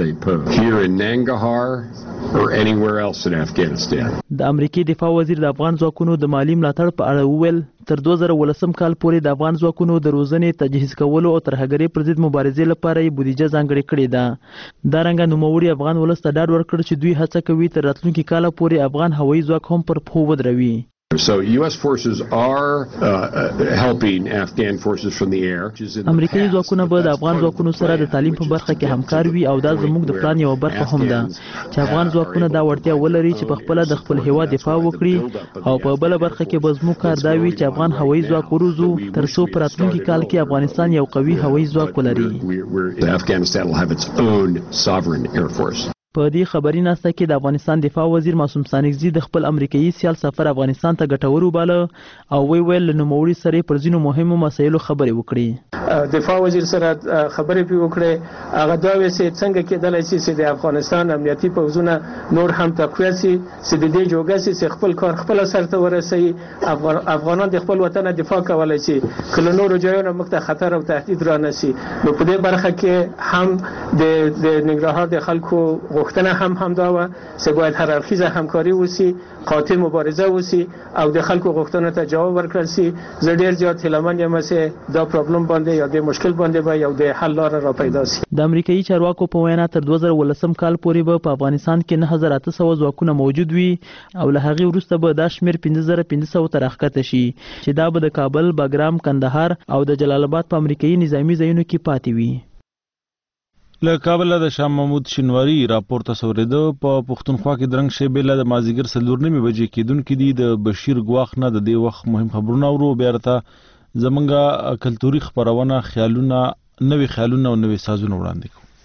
د امریکای دفاع وزیر د افغان ځواکونو د مالی ملاتړ په اړه وویل تر دوه زره ولسم کال پورې د افغان ځواکونو د روزنې تجهیز کولو او ترهګرۍ پر ضد مبارزې لپاره یې بودیجه ځانګړې کړې ده. دارنګه نوموړي افغان ولس ته ډاډ ورکړ چې دوی هڅه کوي تر راتلونکي کاله پورې افغان هوایي ځواک هم پر پښو ودروي. So U S forces are uh, helping Afghan forces from the air. امریکایي ځواکونه به د افغان ځواکونو سره د تعلیم په برخه کې همکار وي او دا زموږ د پلان یو برخه هم ده چې افغان ځواکونه دا وړتیا ولري چې په خپل د خپل هیواد دفاع وکړي او په بل برخه کې به زموږ کار دا وي چې افغان هوایي ځواک وروزو تر څو په راتلونکي کال کې افغانستان یو قوي هوایي ځواک ولري. Afghanistan will have its own sovereign air force. په دې خبري ناسته کې د افغانستان دفاع وزیر معصوم سانګزي د خپل امریکایي سیال سفر افغانستان ته ګټور وباله او وی ویل له نوموړي سره پر ځینو مهمو مسایلو خبرې وکړي. دفاع وزیر سره خبرې پی وکړې هغه دا وی چې څنګه کېدلای شي چې د افغانستان امنیتي پوځونه نور هم تقویه شي چې د دې جوګه چې خپل کار خپل سرته ورسوي. افغانان د خپل وطن دفاع کولای شي کله نور ځایونو موږ ته خطر او تهدید را نشي. نو په دې برخه کې هم د د ننګرهار د خلکو غوښتنه هم همدا وه چې باید هر اړخیزه همکاري وسی، قاطع مبارزه وسی او د خلکو غوښتنو ته جواب ورکړل شي. زه ډیر زیات هیلهمن یم چې دا پرابلم باندې یا د مشکل باندې به یو د حل لاره را پیدا شي. د امریکایي چارواکو په وینا تر دوه زره ولسم کال پورې به په افغانستان کې نه هزار اته سوه ځواکونه موجود وي او له هغې وروسته به دا شمېر پنځه زره پنځه سوه ته راښکته شي چې دا به د کابل، باګرام، کندهار او د جلال آباد په امریکایي نظامي ځایونو کې پاتې وي. له کابل د شاه محمود شینواری راپور تصوریده په پښتونخوا کې درنګ شیبه له مازیګر څلور نیمې بجې کېدونکې دي. د بشیر ګواخ نه د دې وخت مهم خبرونه اورو. بیا راته زمونږ کلتوري خپرونه خیالونه نوې خیالونه او نوې سازونه وړاندې کوو.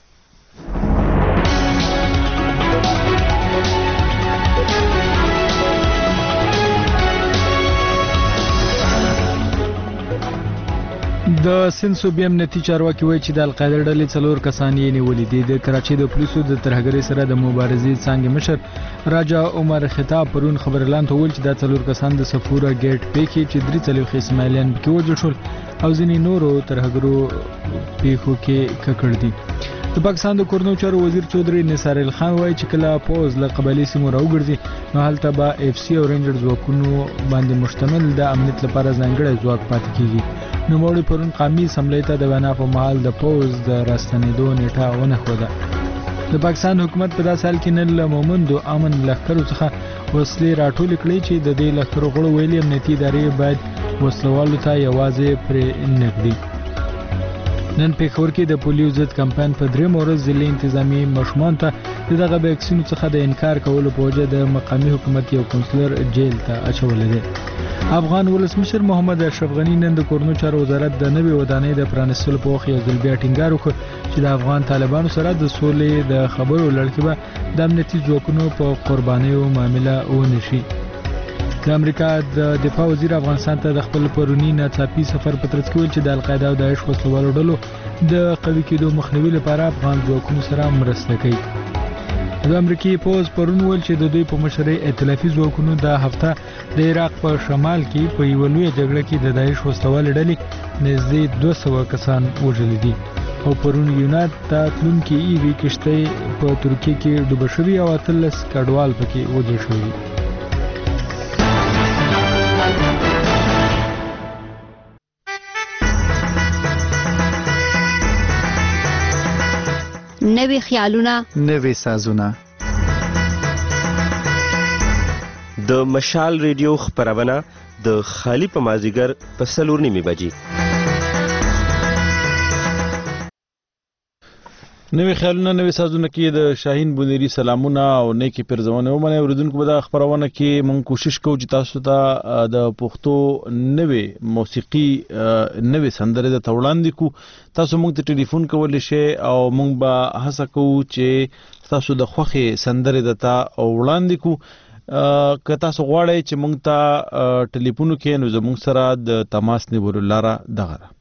د سند صوبې امنیتي چارواکي وایي چې د القاعده ډلې څلور کسان یې نیولي دي. د کراچۍ د پولیسو د ترهګرۍ سره د مبارزې څانګې مشر راجا عمر خطاب پرون خبرلاند ته وویل چې دا څلور کسان د صفوره ګیټ پیکې چې درې څلوېښت اسماعیلیان پکې وژل شول او ځینې نورو ترهګرو پیښو کې ککړ دي. د پاکستان د کورنو چارو وزیر چودري نثار الخان وایي چې کله پوز له قبایلي سیمو راوګرځي نو هلته به اف سی او رینجر ځواکونو باندې مشتمل د امنیت لپاره ځانګړی ځواک پاتې کیږي. نوموړي پرون قومي اسمبلۍ ته د وینا په مهال د پوز د راستنېدو نیټه ونه ښوده. د پاکستان حکومت په داسې حال کې نن له مومندو امن لښکرو څخه وسلې راټولې کړې چې د دې لښکرو غړو ویلي امنیتي ادارې باید وسلوالو ته یوازې پرې نږدي. نن پېښور کې د پولیو ضد کمپاین په درېیم ورځ ضلعي انتظامي ماشومانو ته د دغه ویکسینو څخه د انکار کولو په وجه د مقامي حکومت یو کونسلر جیل ته اچولی دی. افغان ولسمشر محمد اشرف غني نن د کورنو چارو وزارت د نوې ودانۍ د پرانیستلو په وخت یو ځل بیا ټینګار وکړ چې د افغان طالبانو سره د سولې د خبرو لړ کې به د امنیتي ځواکونو په قربانیو معامله ونه شي. د امریکا د دفاع وزیر افغانستان ته د خپل پرونی ناڅاپي سفر په ترڅ کې ویل چې د القاعده او داعش وسلوالو ډلو د قوي کېدو مخنیوي لپاره افغان ځواکونو سره مرسته کوي. د امریکای پوز پرون ویل چې د دوی په مشرۍ ائتلافي ځواکونو د هفته د عراق په شمال کې په یوه لویه جګړه کې د داعش وسلوالې ډلې نږدې دوه سوه کسان وژلي دي او پرون یونان ته تلونکې ایوي کښتۍ په ترکیه کې ډوبه شوي او اتلس کډوال پکې وژل شوي دي. نوې خیالونه، نوې سازونه. د مشال ریډیو خبرونه د خالی په مازیګر په څلور نیمې بجې. نوې خیالونه نوې سازونه کې د شاهین بونیری سلامونه او نیکی پرزونه ومنه. اوریدونکو به د خبرونه کې مونږ کوشش کوو چې تاسو ته د پښتو نوې موسیقي نوې سندرې د توړاندې کو. تاسو مونږ ته ټلیفون کولی شئ او مونږ به هڅه کوو چې تاسو د خوښې سندرې دته وړاندې کو. که تاسو غواړئ چې مونږ ته ټلیفون وکړئ نو زموږ سره د تماس نیولو لاره دغه ده.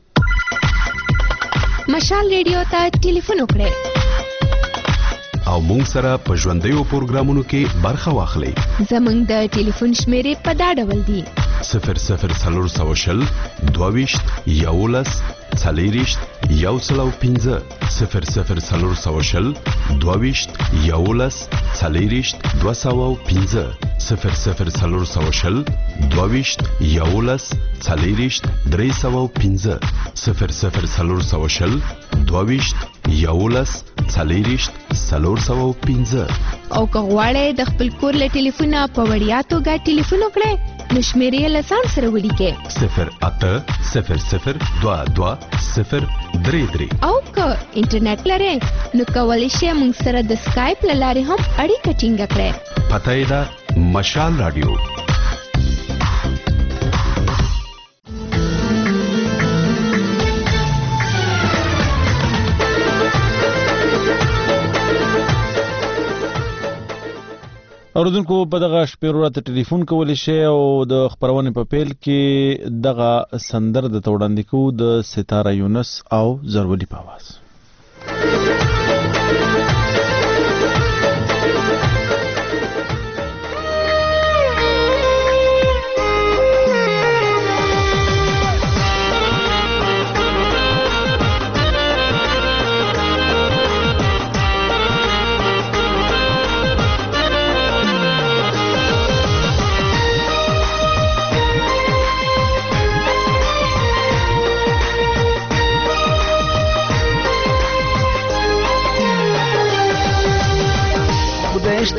مشال ریډیو ته ټلیفون وکړئ او مونږ سره په ژوندیو پروګرامونو کې برخه واخلئ. زموږ د ټلیفون شمیرې په دا ډول دي: صفر صفر څلور سوه شل دوه ویشت یولس څلېرویشت یو سل او پنځه صفر صفر څلور سوه شل دوه ویشت یولس څلېرویشت دوه سوه او پنځه صفر صفر څلور سوه شل دوه ویشت یولس څلېرویشت درې سوه او پنځه صفر صفر څلور سوه شل دوه ویشت یولس څلېرویشت څلور سوه او پنځه. او که غواړئ د خپل کور له ټلیفونه په وړیا توګه ټلیفون وکړئ نو شمیرې له ځان سره ولیکئ: صفر اته صفر صفر دوه دوه صفر درې درې. او که انټرنیټ لرئ نو کولی شئ موږ سره د سکایپ له لارې هم اړیکه ټینګه کړئ. پته یې ده مشال رادیو. اوریدونکو په دغه شپې راته ټلیفون کولی شئ او د خبرونې په پیل کې دغه سندر د توړاندې کوو د ستاره یونس او زرولي په आवाज.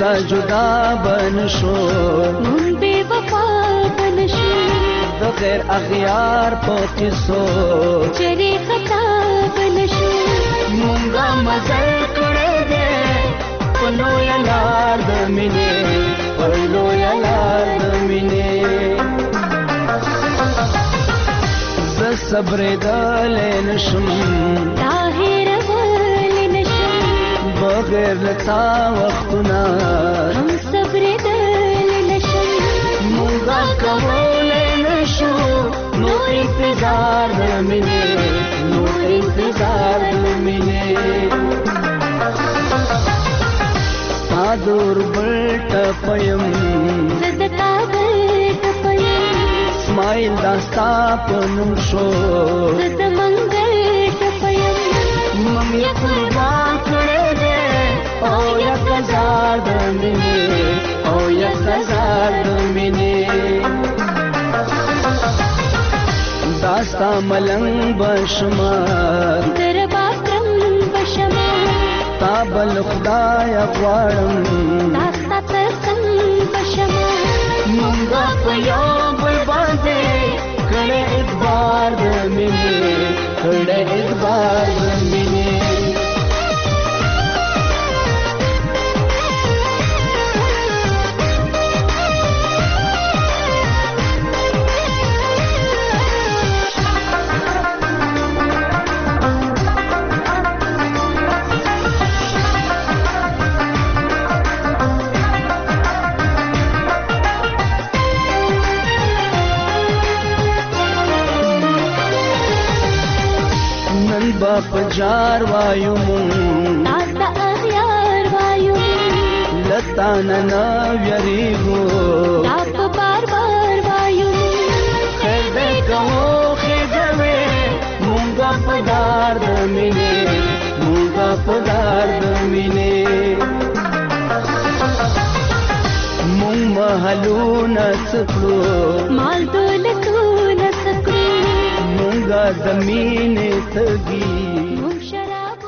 کا جدا بنشو مون بے وفا بنشو د غیر اغیار په قصو چرې خطا بنشو مونږه مزل کړی دی په لویه لار د مینې په لویه لار د مینې زه صبرېدلی نشم تا هېرولی نشم بغیر له تا وختونه هم صبرېدلی نشم مونږه کولی نشو نو انتظار د مینې نو انتظار د مینې ستا دور بل ټپیم زه د کابل ټپیم اسماعیل دا ستا په نوم شو زه د منګل ټپیم مم یې قربان کړی دی او یک هزار د مینې او یک هزار د مینې دا ستا ملنګ بشما درباب رنګ بشما تا بل خدای غواړم دا ستا تر څنګ بشما مونږه په یو بل باندې کړی اعتبار د مینې کړی اعتبار د مینې باپ جار وایو مون تاستا اغیار وایو لتا ننا ویریگو تاپ بار بار وایو خیر دے کہو خیدوے مونگا پدار دمینے مونگا پدار دمینے مونگ محلو نسکلو مال دولتو نسکلو مونگا زمین تگی مونگ شرابو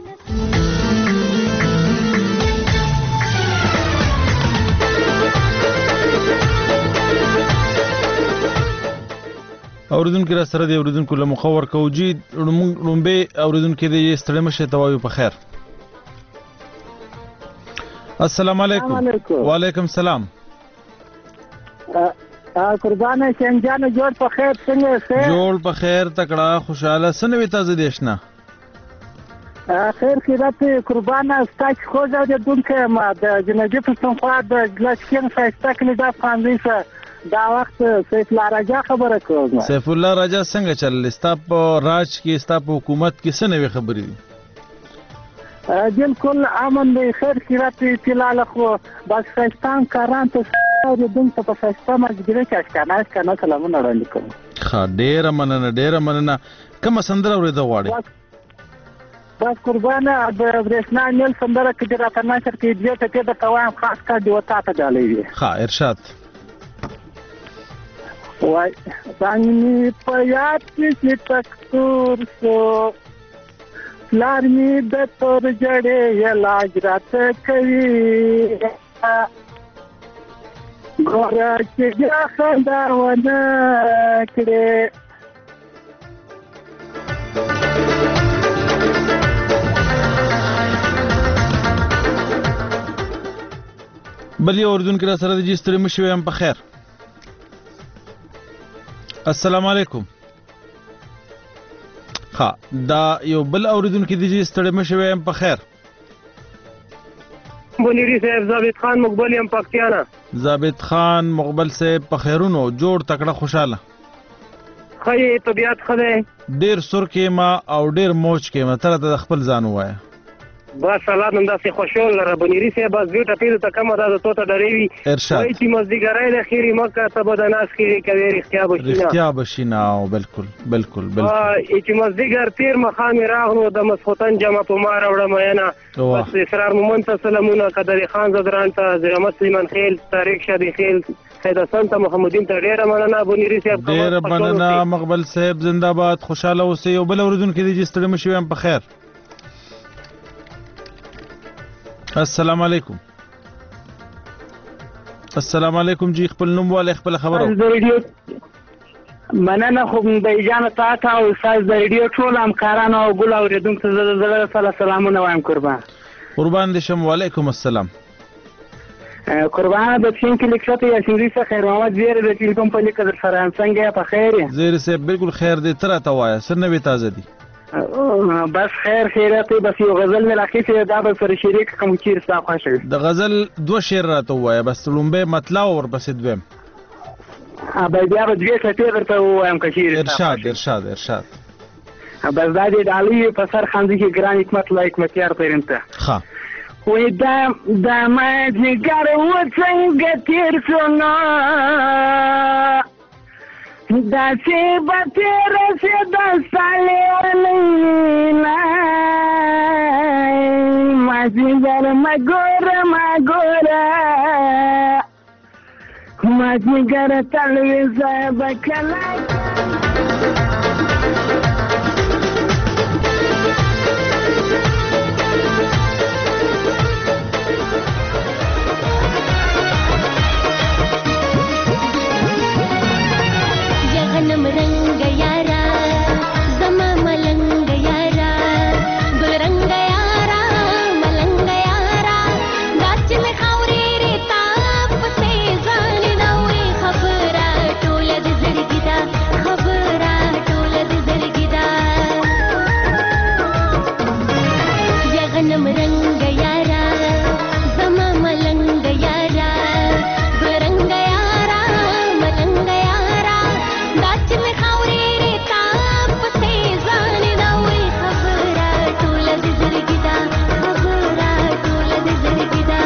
اوریدونکو را سره دی اوریدونکو له مخور کوجی لومبه اوریدونکو دی ستړي مشه توایو په خیر السلام علیکم وعلیکم السلام قربانه شنجانو جوړ په خیر څنګه سه جوړ په خیر تکړه خوشاله سنوي تازه دیشنا خیر خیرات قربانه ستاک خو دا د دونکو ما د جنګي پښتونخوا د ګلاسکین فایستا کلی دا فاندیسه دا وخت سیف الله راجا خبره کوم سیف الله راجا څنګه چل استاپ راج کې استاپ حکومت کې سنوي خبرې بالکل امن دی خیر خیرات تلاله خو بس فایستان کاران ته د دونکو په فایستا مګری کې اشکانه اشکانه سلامونه وړاندې کوم خا ډیر مننه ډیر مننه کوم سندره ورته واړی بس قربانه د برېښنا نیل سندره کې راته نشر کې دې ته د توام خاص کار دی وتا ته ډالې ها ارشاد وای څنګه په یاد کې تکتور سو لار می د تور جړې علاج راته کوي ګورا چې بیا خندا ونه کړې بلی اوردونکو را سره د جستری مشوي هم په خیر السلام علیکم ها دا یو بل اوریدونکو د جستری مشوي هم په خیر بونیری صاحب ثابت خان مقبل یم پکتیانا ثابت خان مقبل صاحب په خیرونو جوړ تکړه خوشاله خی طبيعت خله ډیر سر کې ما او ډیر موج کې ما تر ته خپل ځان وای با سلام نن داسې خوشحال لره بونیری صاحب بس ګټه پیدا ته کومه ده ته ته ډریوي ارشاد وای چې مزدګرای د خیری مکه ته بدناس خیری کوي اختیار بشینا اختیار بشینا او بالکل بالکل بالکل چې مزدګر تیر مخام راغلو د مسخوتن جمع په مار وړم یانا بس اسرار مومن ته سلامونه قدر خان زدران ته زره مسلمان خیل تاریخ شدی خیل خیدا سنت محمدین ته ډیره مننه بونیری صاحب ډیره مننه مقبل صاحب زنده‌باد خوشاله اوسئ او بل اوریدونکو د جستړم شوی هم په خیر السلام علیکم السلام علیکم جی خپل نوم والے خپل خبرو د ریډیو مننه خو د جان تاسو او استاد د ریډیو ټول همکارانو او ګل اوریدونکو ته زړه سره سلامونه وایم قربان قربان دې شم وعلیکم السلام قربان د چین کې لیکته یا څنګه خیر محمد زیر د ټلیکوم په لیکه در سره څنګه په خیر زیر سه بالکل خیر دې تر ته وایا سر نه وی تازه دي بس خیر خیرته بس یو غزل مې راخیسه دا به سره شریک کوم چیر ستا خوښه د غزل دو شعر راته وایا بس لومبه مطلب اور بس دویم ا به بیا به دوی ته ورته وایم کشیر ارشاد ارشاد ارشاد بس دا دې دالی په سر خاندي کې ګران حکمت لایک متیار پرنته ها وې دا دا ما جګر و څنګه تیر شونه دا چې به تیر شي د سالې نه ما جګر ما ګور ما ګور ما جګر تلويزه بکلا غنم رنگ یارا زما ملنگ یارا گل رنگ یارا ملنگ یارا داچ میں خاورې ریتا پسې ځان نوې خبره ټوله د زړګي دا خبره ټوله د زړګي دا یا غنم رنگ یارا زما ملنگ یارا گل رنگ یارا ملنگ یارا داچ میں خاورې ریتا پسې ځان نوې خبره ټوله د زړګي دا خبره ټوله د زړګي دا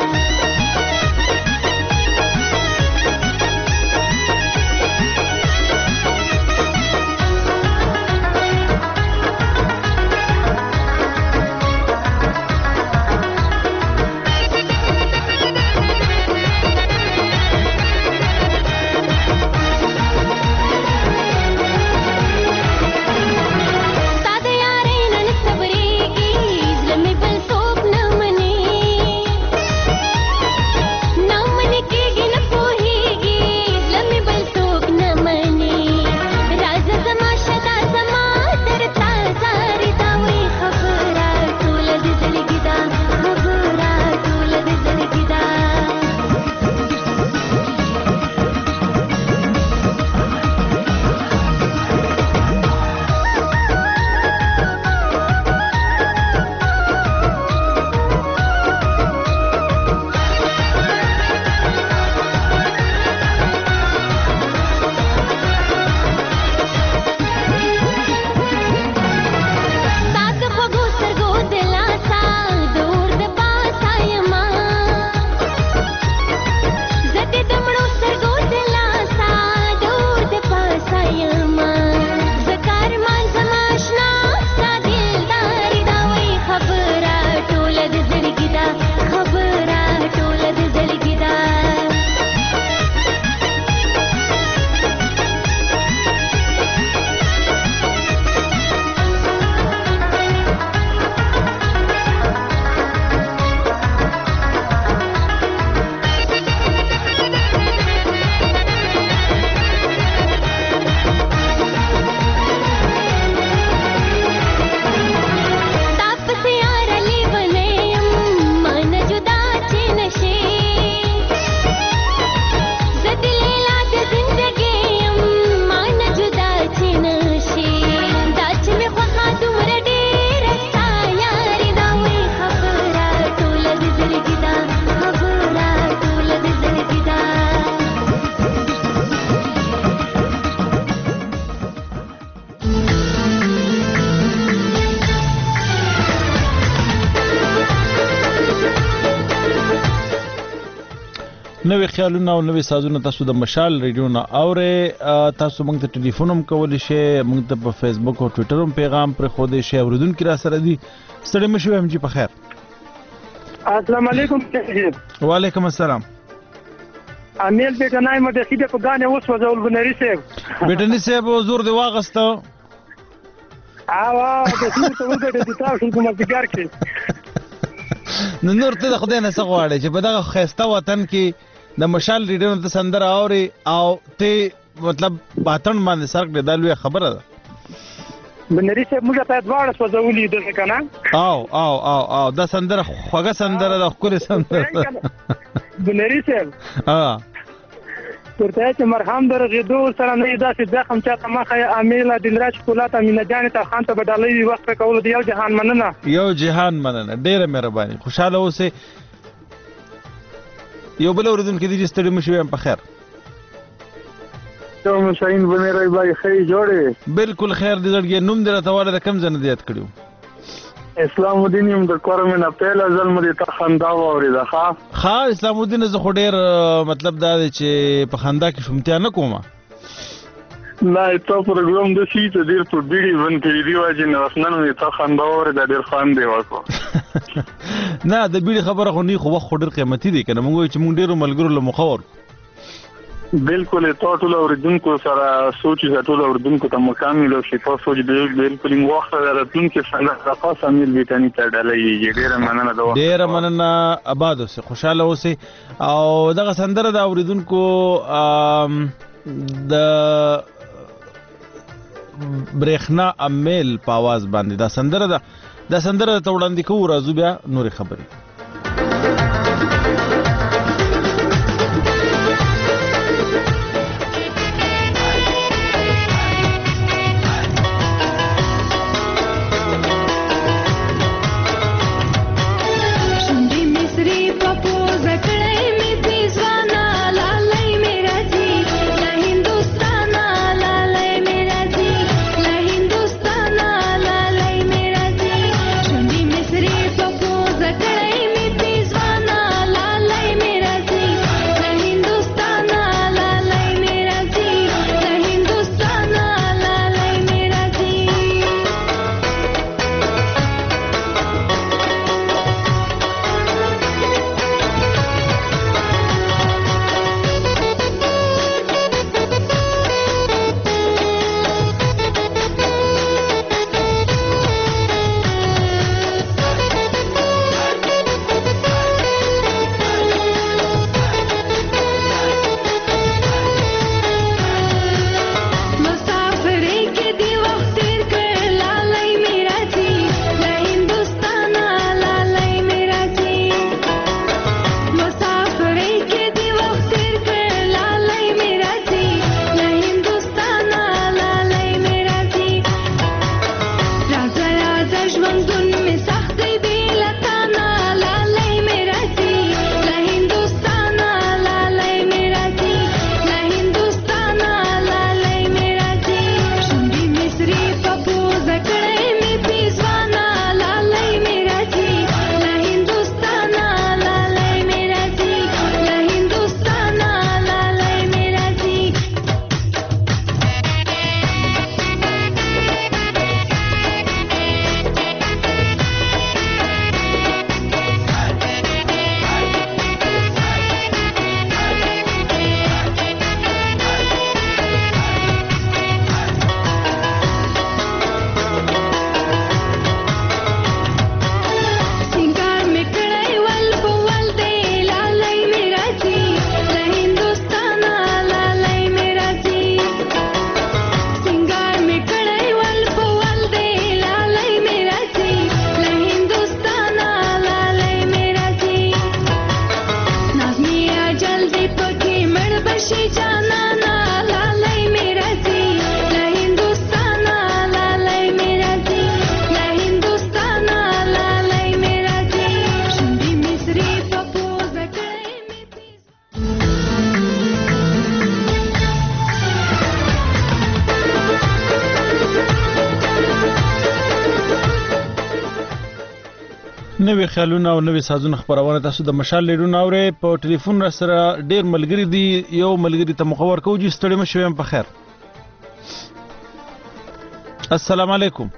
نوې خیالونه او نوې سازونه تاسو د مشال ریډیو نه اورئ تاسو موږ ته ټلیفون هم کولی شئ موږ ته په فیسبوک او ټویټر هم پیغام پرېښودی شئ اورېدونکي را سره دي ستړي مه شئ جی په خیر السلام علیکم وعلیکم السلام امیل بیٹنای مده سیده په غانې اوس وځول بنری صاحب بیٹنی صاحب زور دی واغسته او د دې ته وګړي د تاسو کومه ذکر کې نو نور ته خدای نه څه غواړي چې په دغه خسته وطن کې د مشال ریډیو ته سندره اوري او ته مطلب باتن باندې سر کړې دا لوی خبره ده. بنری صاحب موږ ته دواړه سوځولې ده کنه او او او او دا سندره خوږه سندره ده خوري سندره بنری صاحب ها ورته چې مرهم درغېدو سره نه داسې زخم چاته مخه امیله دلراج کولا ته مینا جان ته خان ته بدلې وخت کول دی یو جهان مننه یو جهان مننه ډیره مهرباني خوشاله اوسه یو بل اوردونکو دي چې ستړي مشوي په خیر ته مشاین بنې راي بای خیر جوړه بالکل خیر دې زړګي نوم دې راته د کم ځنه دیات کړیو اسلام الدین یم د کورمنه پهلا ځل مې ته خندا ووري ده ښا ښا اسلام الدین زه خو ډیر مطلب دا دی چې په خندا کې شومتیا نه کومه نه ته پروګرام د سی ته ډیر په بیډي ون کې دی واجب نه وسنن مې ته خندا ووري دا ډیر خان دی وکړه نه د بیډي خبره خو نه خو وخت ډیر قیمتي دی کنه موږ چې موږ ډیرو ملګرو له مخور بالکل ته ټول اوردونکو سره سوچ ټول اوردونکو ته مکمل او شفا سوچ دی بالکل موږ وخت درتونکو سره خاصه مل بیتانی ته ډالۍ ډیره مننه دا ډیره مننه آباد اوسه خوشاله اوسه او دغه سندره د اوردونکو د برېښنا امیل په आवाज باندې دا سندره ده دا سندره ته وړاندې کوو راځو بیا نورې خبرې نوې خیالونه او نوې سازونه خبرونه تاسو د مشال لیډونه اورئ په ټلیفون را سره ډیر ملګری دي یو ملګری ته مخور کوو چې ستړي مشو یم په خیر السلام علیکم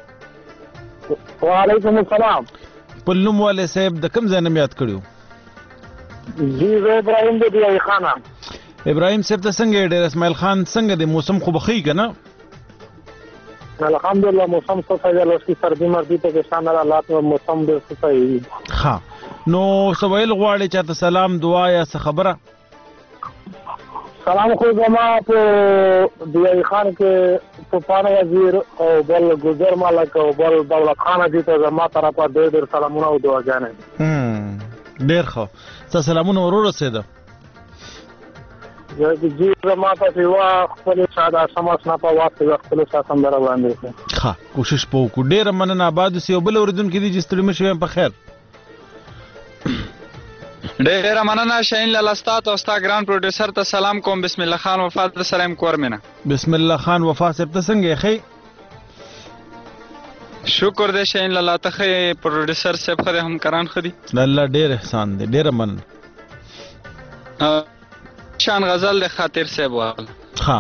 وعلیکم السلام په نوم والے صاحب د کوم ځای نه یاد کړیو جی زه ابراهیم دی دی خان ابراهیم صاحب ته څنګه ډیر اسماعیل خان څنګه د موسم خو بخی کنه الحمدلله موسم څه ځای له سکی سردی مردی ته شان حالات موسم ډیر څه ها نو سوال غواړي چې ته سلام دعا یا څه خبره سلام خو زما په دیای خان کې طوفان وزیر او بل ګذر ملک او بل دولت خان دي ته زما طرفه ډېر ډېر سلامونه او دعاګانې. هم ډېر ښه. څه سلامونه ور ورسېده؟ یا جی زما ته وا خپل ساده سماس نه په واسطه خپل ساتم در باندې. ښه کوشش په کو ډېر مننه آباد سی او بل اوریدونکو دي چې ستړي مشوي په خیر. ډېر مننه شاهین لاله استاد او استاد ګران پروډوسر ته سلام کوم. بسم الله خان وفات سلام کورمنه. بسم الله خان وفات صاحب ته څنګه خې؟ شکر دې شاهین لاله ته خې پروډوسر صاحب خره هم کران خدي. الله ډېر احسان دې ډېر مننه. شان غزل د خاطر صاحب وال. ها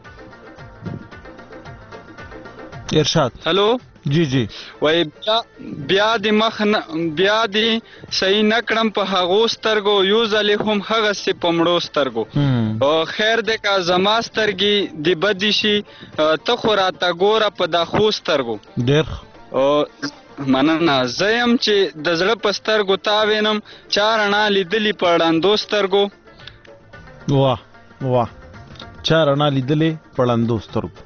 ارشاد. هلو جی جی وای بیا بیا د مخ بیا د صحیح نکړم په هغو سترګو یو ځلې هم هغه سي پمړو سترګو او خیر د کا زما سترګي د بدی شي ته خو راته ګوره په داخو سترګو ډېر او مننه زیم چې د زړه په سترګو تا وینم چارنا لیدلی پړاندو سترګو. واه واه چارنا لیدلی پړاندو سترګو.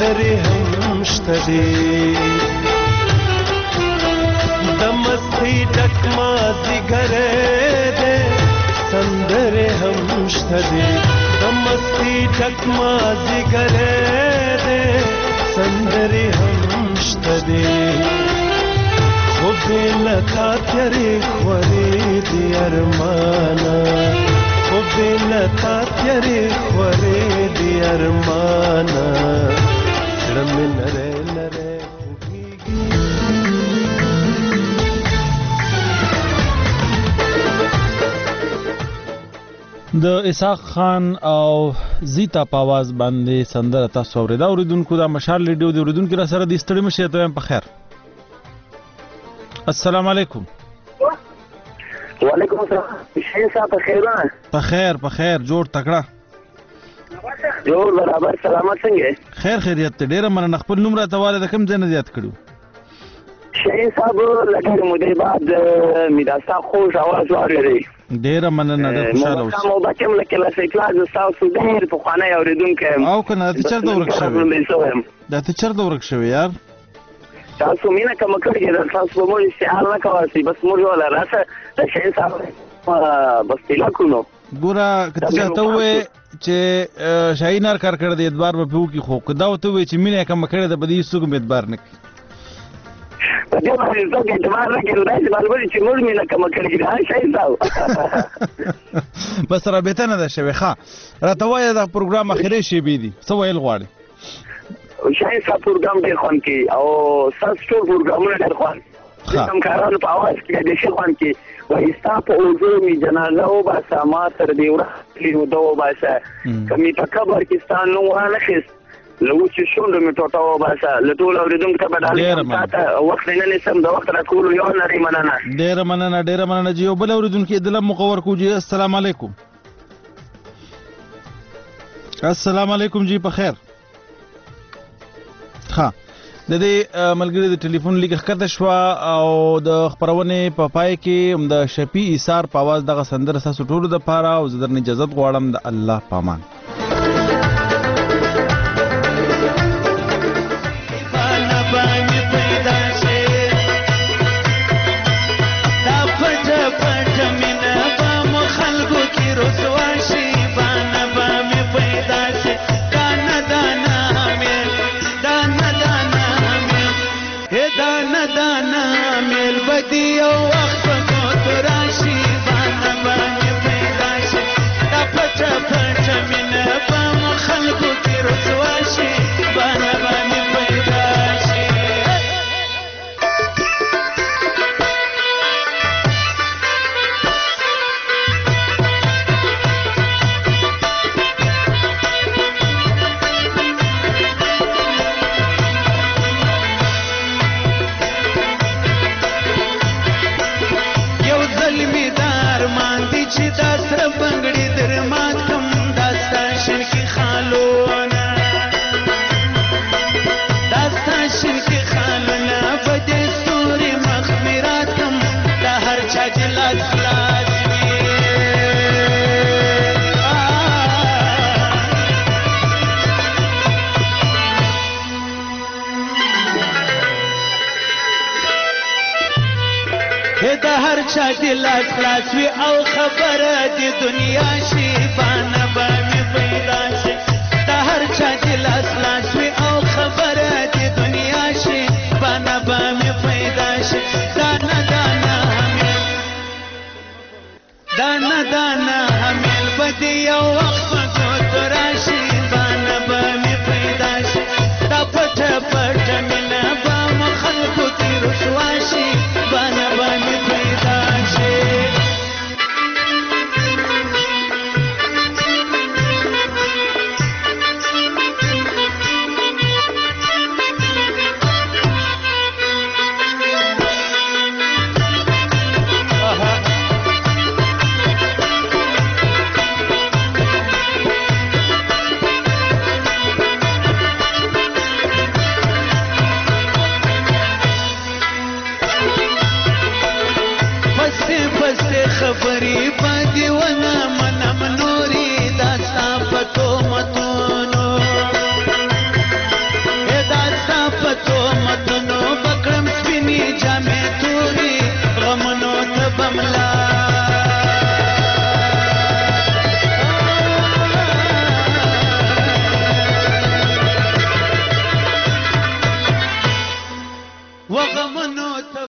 سندرې هم شته دي د مستۍ ډک مازدیګر دی سندرې هم شته دي د مستۍ ډک مازدیګر دی سندرې هم شته دي خو بې له تا تیارې خورې دي ارمانه خو بې له تا تیارې خورې دي ارمانه زړه مې نری نری د اسحاق خان او زیتا په आवाज باندې سندره تاسو اوریدا اوریدونکو دا مشال ریډیو دی اوریدونکو را سره د ستړي مشه ته په خیر السلام علیکم وعلیکم السلام شین صاحب په خیر په خیر په خیر جوړ تکړه جوړ برابر سلامت څنګه خیر خیریت ډیره مننه خپل نوم راته والے د کوم ځای نه زیات کړو شین صاحب لکه مودې بعد میراستا خوش आवाज واوري ډیره مننه ډیره خوشاله اوسه مو بچم لکه لاسه کلاس تاسو ډیر په خانه اوریدونکو او کنه ته چرته ورک شوی دا ته چرته ورک شوی یار تاسو مینه کوم کړی دا تاسو په مو استعار نه کواسي بس موږ ولا راځه د شین صاحب بس تلا کونو ګوره کته چاته وې چې شاینار کار کړ دې ادبار په پیو کې خو کدا وته وې چې مینه کوم کړی د بدی سوګ ادبار نه په دې باندې څنګه ادبار نه کړو دا چې بلبل چې موږ مینه کوم کړی دا شین صاحب بس رابطه نه ده شوی ښا راته وای دا پروګرام اخیری شی بي دي څه ویل غواړي شاید سا پروګرام ډېر خوند کوي او ستاسو ټول پروګرامونه ډېر خوند کوي همکارانو په اواز کې ډېر ښه خوند کوي وایي ستا په اوږو مې جنازه وباسه ما تر دې وړاندې اوده وباسه که مې په قبر کې ستا نوم رانخیست له وچې شونډو مې ټوټه وباسه له ټولو اورېدونکو ته به ډالۍ تا ته وخت نه نیسم د وخت راکولو یو نرۍ مننه ډېره مننه ډېره مننه جي یو بل اورېدونکي دله مقور کو جي السلام علیکم السلام علیکم جی په خیر ها د دې ملګری د ټلیفون لیک ښکته شو او د خبرونه په پای کې هم د شفیع ایثار په आवाज دغه سندره تاسو ټول د پاره او زه درنه اجازه غواړم د الله پامان لاس لاس وی او خبره دی دنیا شي باندې باندې پیدا شي دا هر چا دی لاس لاس وی او خبره دی دنیا شي باندې باندې پیدا شي دانا دانا حمل دانا دانا حمل بدی یو وخت کو تراشي باندې باندې پیدا شي دا پټ پټ منا با مخلوق کی رسوا شي باندې باندې پیدا شي خبرې باندې ونه منم نوري دا ستا په تومتو